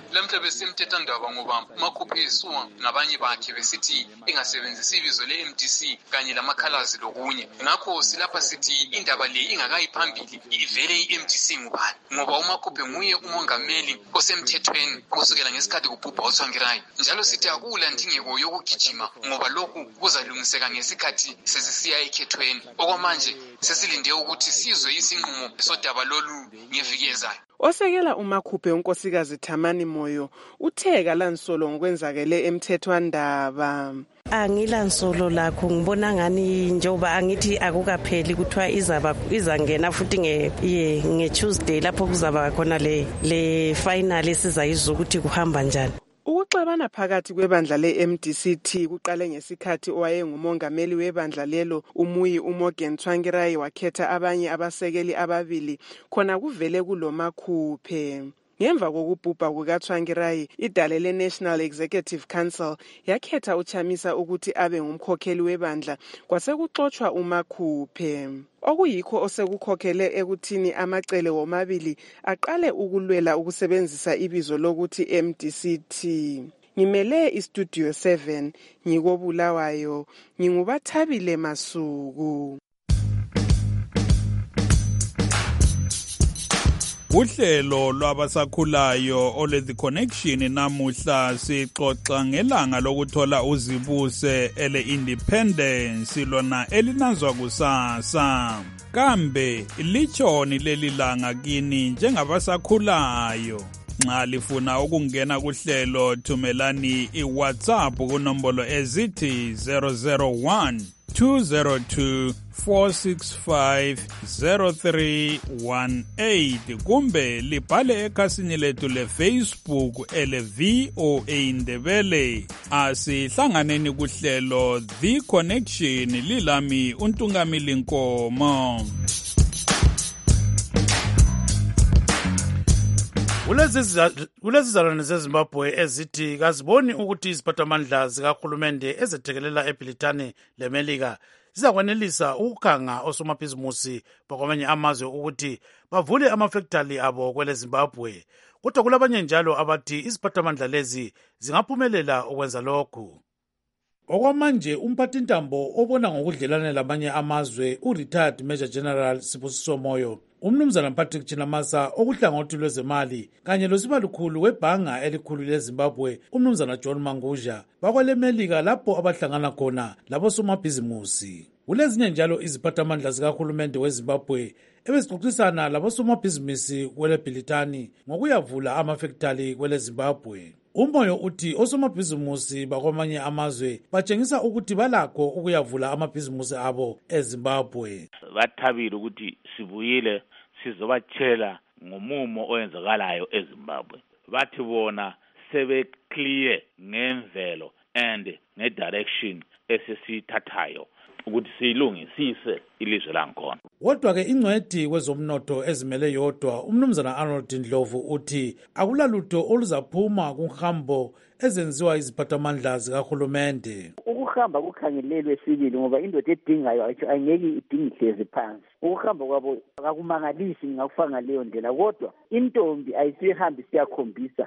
lamhla besimthethwandaba ngoba uMakhuphe esuwa nabanye bakhe besithi ingasebenzisi ibizo le-M D C kanye lamakhalazi lokunye. Ngakho silapha sithi indaba le ingakayi phambili ivele i-M D C ngubani, ngoba uMakhuphe nguye umongameli osemthethweni kusukela ngesikhathi kubhubha uTsvangirai. Njalo sithi akula ndingeko yokugijima ngoba lokhu kuzalungiseka ngesikhathi sesisiya ekhethweni. Okwamanje sesilinde ukuthi sizwe isinqumo sodaba lolu ngeviki ezayo. Osekela uMakhuphe unkosikazi Thamani Moyo uthe kalansolo ngokwenzakele emthethwandaba. Angilansolo lakho ngibona ngani njoba angithi akukapheli kuthiwa izaba izangena futhi nge ye nge Tuesday lapho kuzaba khona le le final esizayizwa ukuthi kuhamba njani. Ukuxabana phakathi kwebandla le-M D C T kuqale ngesikhathi owayengumongameli webandla lelo umuyi uMorgan Tsvangirai wakhetha abanye abasekeli ababili khona kuvele kuloMakhuphe. Ngemva kokubhubha kukaTsvangirai, idale le-National Executive Council yakhetha uChamisa ukuthi abe ngumkhokheli webandla kwasekuxotshwa uMakhuphe. Okuyikho osekukhokhele ekuthini amacele womabili aqale ukulwela ukusebenzisa ibizo lokuthi M D C T. Ngimele iStudio seven ngikobulawayo, ngingubathabile Masuku. Uhlelo lwabasakhulayo ole The Connection namuhla sixoxa ngelanga lokuthola uzibuse ele Independence lona elinanzwa kusasa. Kambe lichoni leli langa kini njengabasakhulayo? Nxa lifuna ukungena kuhlelo thumelani iWhatsApp kunombolo ezithi zero zero one two zero two four six five zero three one eight kumbe libhale ekhasini lethu leFacebook ele V O A Ndebele. Asihlanganeni kuhlelo The Connection lilami uNtungamili Nkomo. Kulezizalwane zeZimbabwe ezithi kaziboni ukuthi iziphathamandla zikahulumende ezethekelela eBritani leMelika zizakwanelisa ukukhanga osomabhizimusi bakwamanye amazwe ukuthi bavule amafektali abo kwele Zimbabwe. Kodwa kulabanye njalo abathi iziphathamandla lezi zingaphumelela ukwenza lokhu. Okwamanje umphathintambo obona ngokudlelana lamanye amazwe u-retired Major General Sibusiso Moyo, umnumzana Patrick Chinamasa okuhlangothi lwezemali kanye losibalukhulu webhanga elikhulu leZimbabwe umnumzana John Mangusha bakwele Melika lapho abahlangana khona labosomabhizimusi. Kulezinye njalo iziphathamandla zikahulumende weZimbabwe ebezixoxisana labosomabhizimusi kwele Britani ngokuyavula amafektali kwele Zimbabwe. Umoyo uthi osomabhizimusi bakwamanye amazwe batshengisa ukuthi balakho ukuyavula amabhizimusi abo eZimbabwe. Bathabile ukuthi sibuyile sizobatshela ngomumo oyenzakalayo eZimbabwe. Bathi bona sebe clear ngemvelo and ngedirection esesithathayo ukuthi silungisise ilizwe lankhona. Kodwa ke ingcwedi kwezomnotho ezimele yodwa umnumzana Arnold Ndlovu uthi akulalutho oluzaphuma kuhambo ezenziwa iziphathamandla zikahulumende. Ukuhamba kukhangelelwe sibili ngoba indoda edingayo ayingeke idinge ihlezi phansi. Ukuhamba kwabo akakumangalisi ngakufanga leyo ndlela, kodwa intombi ayisihambi siyakhombisa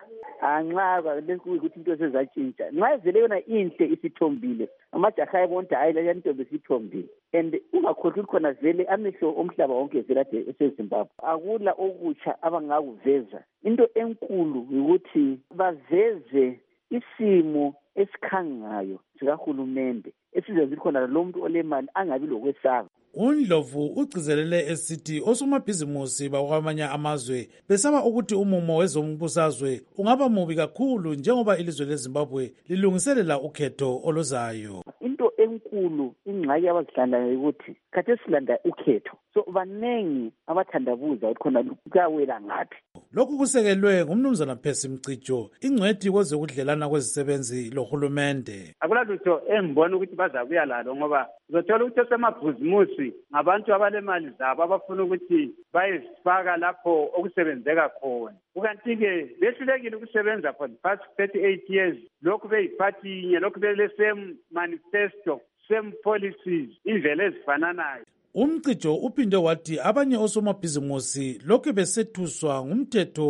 anxa ukuthi into sezatshintsha. Nxa vele yona inhle isithombile amajaha ayibonta hayi le ntombi isithombile, and ungakhohlwa khona vele amehlo omhlaba wonke vele ade eseZimbabwe akula okutsha abangakuveza. Into enkulu ukuthi baveze isimo esikhangayo sikahulumende esizenza khona lo muntu olemali angabi lokwesaba. UNdlovu ugcizelele esithi osomabhizimusi bakwamanye amazwe besaba ukuthi umumo wezombusazwe ungaba mubi kakhulu njengoba ilizwe leZimbabwe lilungiselela ukhetho oluzayo. Into enkulu ingxaki abazihlandayo ukuthi khathe silanda ukhetho, so banengi abathandabuza ukuthi khona kuyawela ngathi. Lokhu kusekelwe ngumnumzana Percy Mcijo, ingcwedi kwezokudlelana kwezisebenzi lohulumende. Akulalutho engibona ukuthi bazabuya lalo ngoba uzothola ukuthi osemabhizimusi ngabantu abalemali zabo abafuna ukuthi bayisifaka lapho okusebenzeka khona. Ukanti-ke behlulekile ukusebenza for the past thirty-eight years lokhu beyiphathi inye, lokhu bele same manifesto, same policies, indlela ezifananayo. Umcijo uphinde wathi abanye osomabhizimusi lokhu besethuswa ngumthetho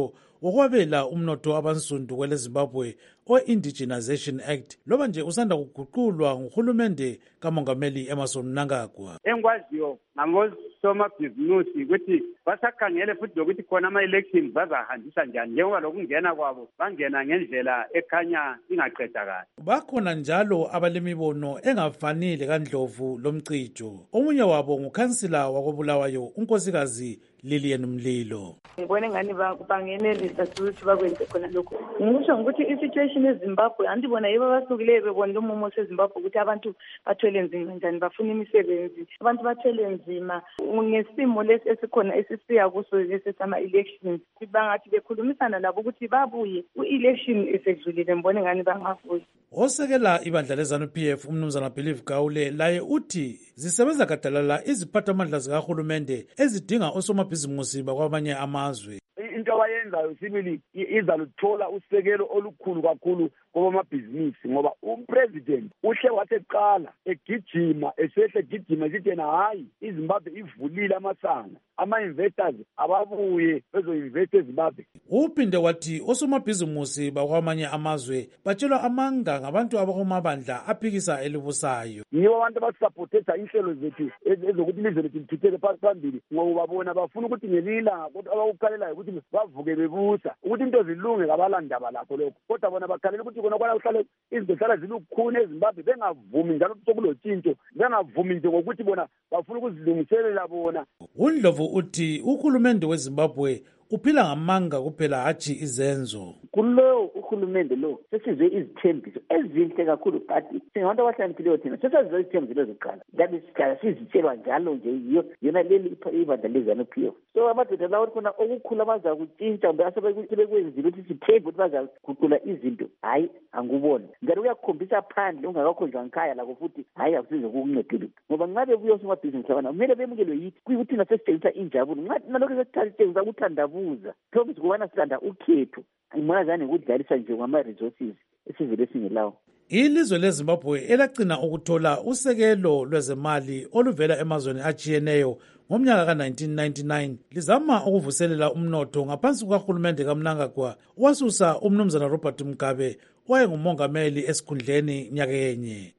wokwabela umnotho wabansundu kwele Zimbabwe o-Indigenization Act loba nje usanda kuguqulwa nguhulumende kamongameli Emmerson Mnangagwa. Engikwaziyo ngabosomabhizimusi ukuthi basakhangele futhi lokuthi khona ama-elections bazahambisa njani njengoba lokungena kwabo bangena ngendlela ekhanya ingaqedakali. Bakhona njalo abalemibono engafanile kaNdlovu lomcijo. Omunye wabo ngukhansila wakobulawayo unkosikazi Lilian Mlilo. Ngibone ngani bangenelisa ukuthi bakwenze khona lokho. Ngisho ukuthi i-situation eZimbabwe andibona yibo abasukile bebona umumo seZimbabwe ukuthi abantu bathwele nzima njani bafuna imisebenzi. Abantu bathwele nzima ngesimo lesi esikhona esisiya kuso lesi sama elections. Bangathi bekhulumisana labo ukuthi babuye u-election esedlulile ngibone ngani bangavuya. Osekela ibandla leZANU-P F umnumzana Believe Gawule laye uthi zisebenza gadalala iziphathamandla zikahulumende ezidinga osomabhizimusi bakwamanye amazwe. Into abayenzayo sibili izaluthola usekelo olukhulu kakhulu kwabamabhizinisi ngoba umpresident uhle wathi eqala egijima esehle egijima esithi yena hayi iZimbabwe ivulile amasanga ama-investors ababuye bezo-invest eZimbabwe. Uphinde wathi osomabhizimusi bakwamanye amazwe batshelwa amanga ngabantu abakumabandla aphikisa elibusayo. Yibo abantu abasupporteta inhlelo zethu ezokuthi ilizwe lethu lithitheke phambili ngoba bona bafuna ukuthi ngelila kodwa abakukhalelayo ukuthi bavuke bebusa ukuthi into zilunge kabalandaba lakho lokho kodwa bona bakhalela ukuthi kona kwana kuhlale izinto zihlala zilukhuni eZimbabwe bengavumi njalo ukuthi kulotshintsho bengavumi nje ngokuthi bona bafuna ukuzilungiselela bona. uNdlovu uthi uhulumende weZimbabwe uphila ngamanga kuphela hathi izenzo. Kulo uhulumende lo sesizwe izithembiso ezinhle kakhulu kanti singabantu abahlakaniphileyo thina sesizwe izithembiso lezoqala ngabe sihlala sizitshelwa njalo nje yiyo yona leli ibandla leZANU-P F. So amadoda lawo khona okukhulu abaza kutshintsha mbe asebekwenzile ukuthi sithembe ukuthi bazaguqula izinto hayi angubona ngalo uyakukhombisa phandle ungakakhonjwa ngikhaya lakho futhi hayi akusize kukuncedile ngoba ngabe buyo somabhizinisi labana kumele bemukelwe yithi kuyikuthi nasesitshengisa injabulo nalokho sesitshengisa ukuthandabuza thobi kubana sithanda ukhetho imazane ukudlalisa nje kwama-resources esivele singelawo. Ilizwe leZimbabwe elagcina ukuthola usekelo lwezemali oluvela emazweni ajiyeneyo ngomnyaka ka nineteen ninety-nine lizama ukuvuselela umnotho ngaphansi kukahulumende kaMnangagwa wasusa umnumzana Robert Mugabe owayengumongameli esikhundleni nyaka yenye.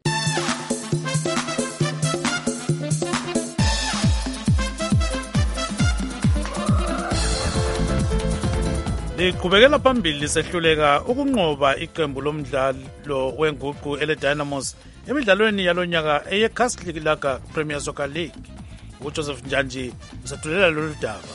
Liqhubekela phambili sehluleka ukunqoba iqembu lomdlalo wenguqu ele Dynamos emidlalweni yalonyaka eye Castle Lager Premier Soccer League. uJoseph Njanji usathulela lolu daba.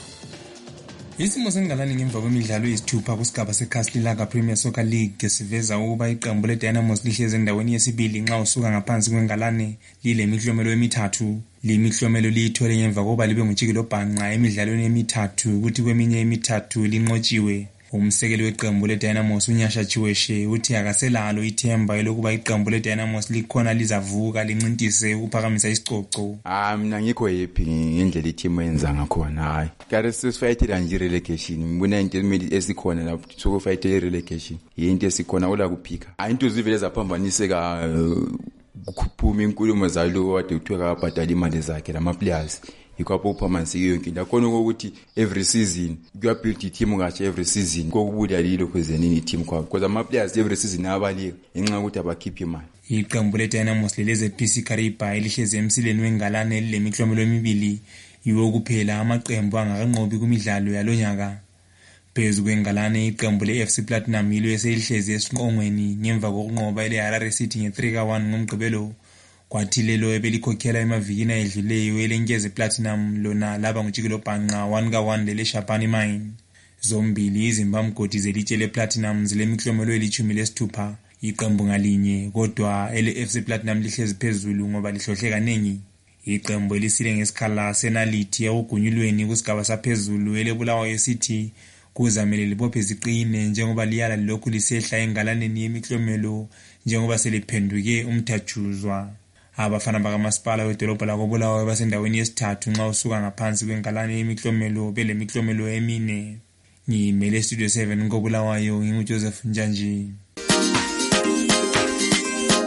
Isimo sengalani ngemva kwemidlalo yesithupha kusigaba seCastle Lager Premier Soccer League siveza ukuba iqembu leDynamos lihleze endaweni yesibili nxa usuka ngaphansi kwengalane lile mihlomelo emithathu. Le mihlomelo liyithole ngemva kokuba libe ngujikelo bhanqa emidlalweni emithathu ukuthi kweminye emithathu linqotshiwe. Umsekeli weqembu leDynamos uNyasha Chiweshe uthi akaselalo ithemba elokuba iqembu leDynamos likhona lizavuka lincintise ukuphakamisa isicoco. Ah mina ngikho happy ngendlela iteam yenza ngakhona hayi. Kare sesifayithela nje relegation. Ngibona into esikhona lapho sokufayithela relegation. Yinto esikhona ola kuphika. Hayi into zivele zaphambaniseka ukuphuma inkulumo zalo wade uthoka abhadala imali zakhe lama players. Ikwapo performance yonke lakhona ukuthi every season kuya build i-team ngathi every season kokubuya lilo kwezenini i-team kwabo because ama players every season abalika enxa ukuthi abakhiphe imali. Iqembu leDynamos leleze P C Kariba elihleze emsileni wengalane lemihlomelo emibili yiwo kuphela amaqembu angakanqobi kumidlalo yalonyaka. Phezu kwengalane iqembu le-F C Platinum yilo eselihleze esiqongweni ngemva kokunqoba ile Harare City nge-three ka one ngomgqibelo. Kwathi lelo ebelikhokhela emavikini ayedluleyo elenkeze Platinum lona laba ngujikelo bhanqa one ka one lele Shapani Mine. Zombili izimbamgodi zelitshe lePlatinum zilemihlomelo elithumi lesithupha iqembu ngalinye kodwa ele F C Platinum lihlezi phezulu ngoba lihlohle kaningi. Iqembu elisile ngesikhala senalithi ekugunyulweni kusigaba saphezulu elebulawayo City kuzamele libophe ziqine njengoba liyala lokhu lisehla engalaneni yemihlomelo njengoba seliphenduke umthatshuzwa. Abafana bakamasipala wedolobha lakobulawayo basendaweni yesithathu nxa usuka ngaphansi kwengalane yemihlomelo bele mihlomelo emine. Ngimele Studio seven ngobulawayo nginguJoseph Njanji.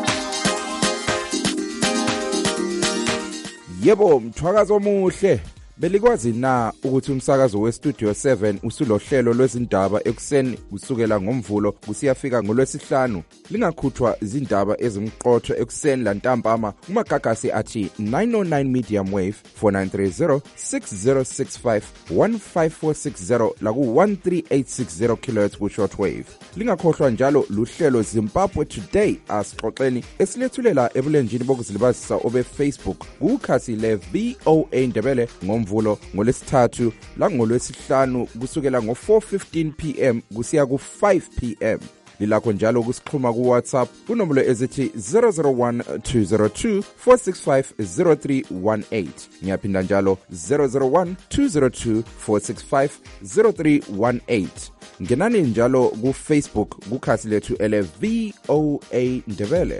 Yebo mthwakazo omuhle Belikwazi na ukuthi umsakazo weStudio seven usulohlelo lwezindaba ekuseni kusukela ngomvulo kusiyafika ngolwesihlanu. Lingakhuthwa izindaba ezimqotho ekuseni lantambama kumagagasi athi nine oh nine medium wave four nine three zero six zero six five one five four six zero laku one three eight six zero kilohertz ku shortwave. Lingakhohlwa njalo luhlelo Zimbabwe Today asixoxeni esilethulela ebulenjini bokuzilibazisa obe Facebook kukhasi le V O A Ndebele ngomvulo ngolesithathu la ngolwesihlanu kusukela ngo four fifteen p m kusiya ku five p m. Lilakho njalo kusixhuma ku WhatsApp kunombolo ezithi zero zero one two zero two four six five zero three one eight. Ngiyaphinda njalo zero zero one two zero two four six five zero three one eight. Ngenani njalo ku Facebook kukhasi lethu ele V O A Ndebele.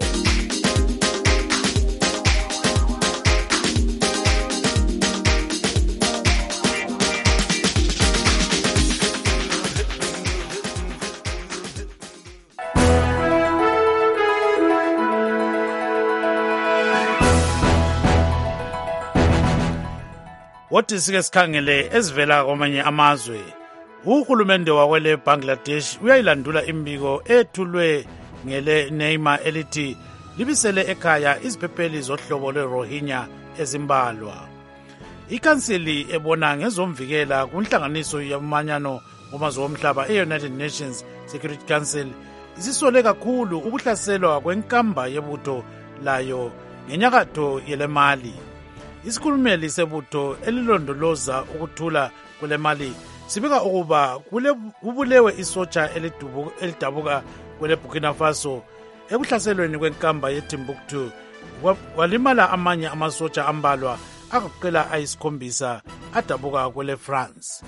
Wathi sike sikhangele ezivela kwamanye amazwe. Uhulumende wakwele Bangladesh uyayilandula imbiko ethulwe ngele Neymar elithi libisele ekhaya iziphepheli zohlobo lweRohingya ezimbalwa. Ikhansili ebona ngezomvikela kunhlanganiso yamanyano ngomazwe omhlaba e-United Nations Security Council isisole kakhulu ukuhlaselwa kwenkamba yebutho layo ngenyakatho yele Mali. Isikhulumeli sebutho elilondoloza ukuthula kule Mali sibika ukuba kubulewe isotsha elidabuka kwele Burkina Faso ekuhlaselweni kwenkamba yeTimbuktu kwalimala amanye amasotsha ambalwa akaqela ayisikhombisa adabuka kwele France.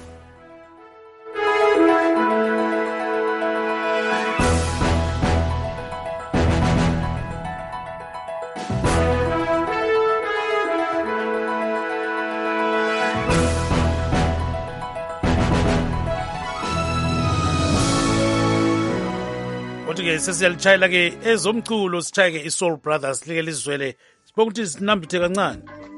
Ke sesiyalichayela ke ezomculo sichayeke iSoul Brothers like lizwele sibonga ukuthi sinambithe kancane.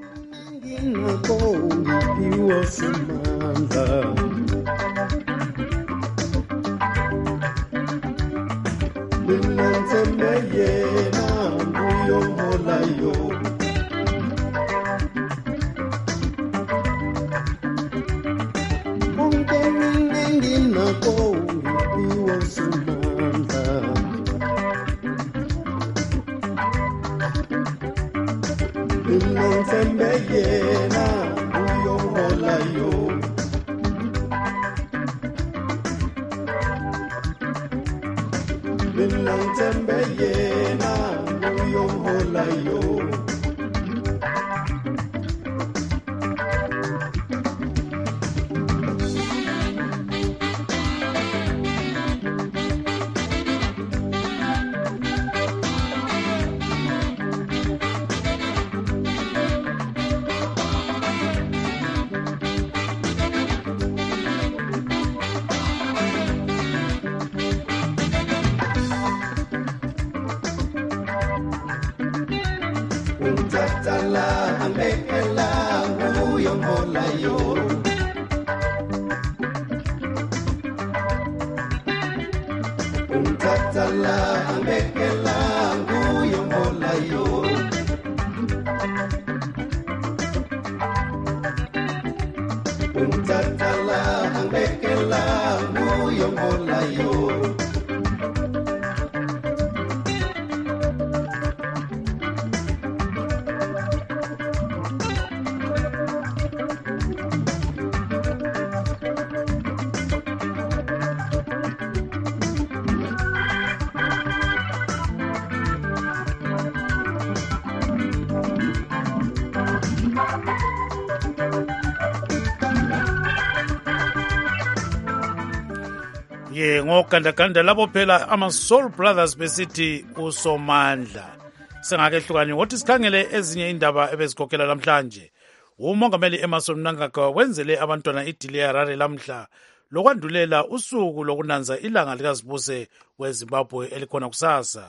Ye ngokandakanda labo phela ama Soul Brothers besithi uSomandla. Sengake hlukani wothi sikhangele ezinye indaba ebezikhokhela namhlanje. Umongameli Emmerson Mnangagwa wenzele abantwana idile yarare lamhla lokwandulela usuku lokunanza ilanga likazibuse weZimbabwe elikhona kusasa.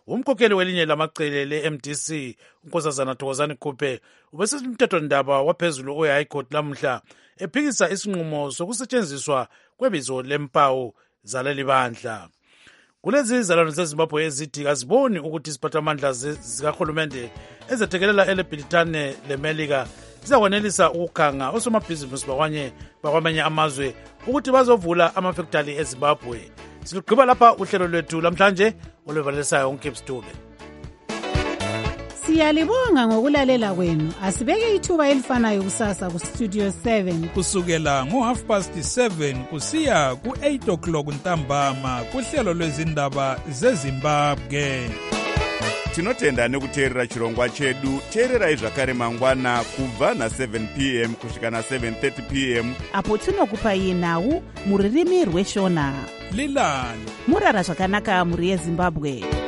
umkhokheli welinye lamacele le-M D C unkosazana Thokozani Khuphe ubesesumthethwandaba waphezulu we-High Court lamhla ephikisa isinqumo sokusetshenziswa kwebizo lempawu zaleli bandla. Kulezi izalwane zeZimbabwe ezithi kaziboni ukuthi iziphathamandla zikahulumende ezethekelela eleBritane leMelika zizakwanelisa ukukhanga osomabhizinisi bakwanye bakwamanye amazwe ukuthi bazovula amafektali eZimbabwe. Silugqiba lapha uhlelo lwethu lamhlanje oluvalisayo uNkip Stube. Siyalibonga ngokulalela kwenu. Asibeke ithuba elifanayo kusasa ku Studio seven kusukela ngo half past seven kusiya ku eight o'clock ntambama kuhlelo lwezindaba zeZimbabwe. Tinotenda nekuteerera chirongwa chedu. Teererai zvakare mangwana kubva na seven p m kusvika na seven thirty p m apo tinokupai nhau muririmi rweshona. Lilani murara zvakanaka muri yeZimbabwe.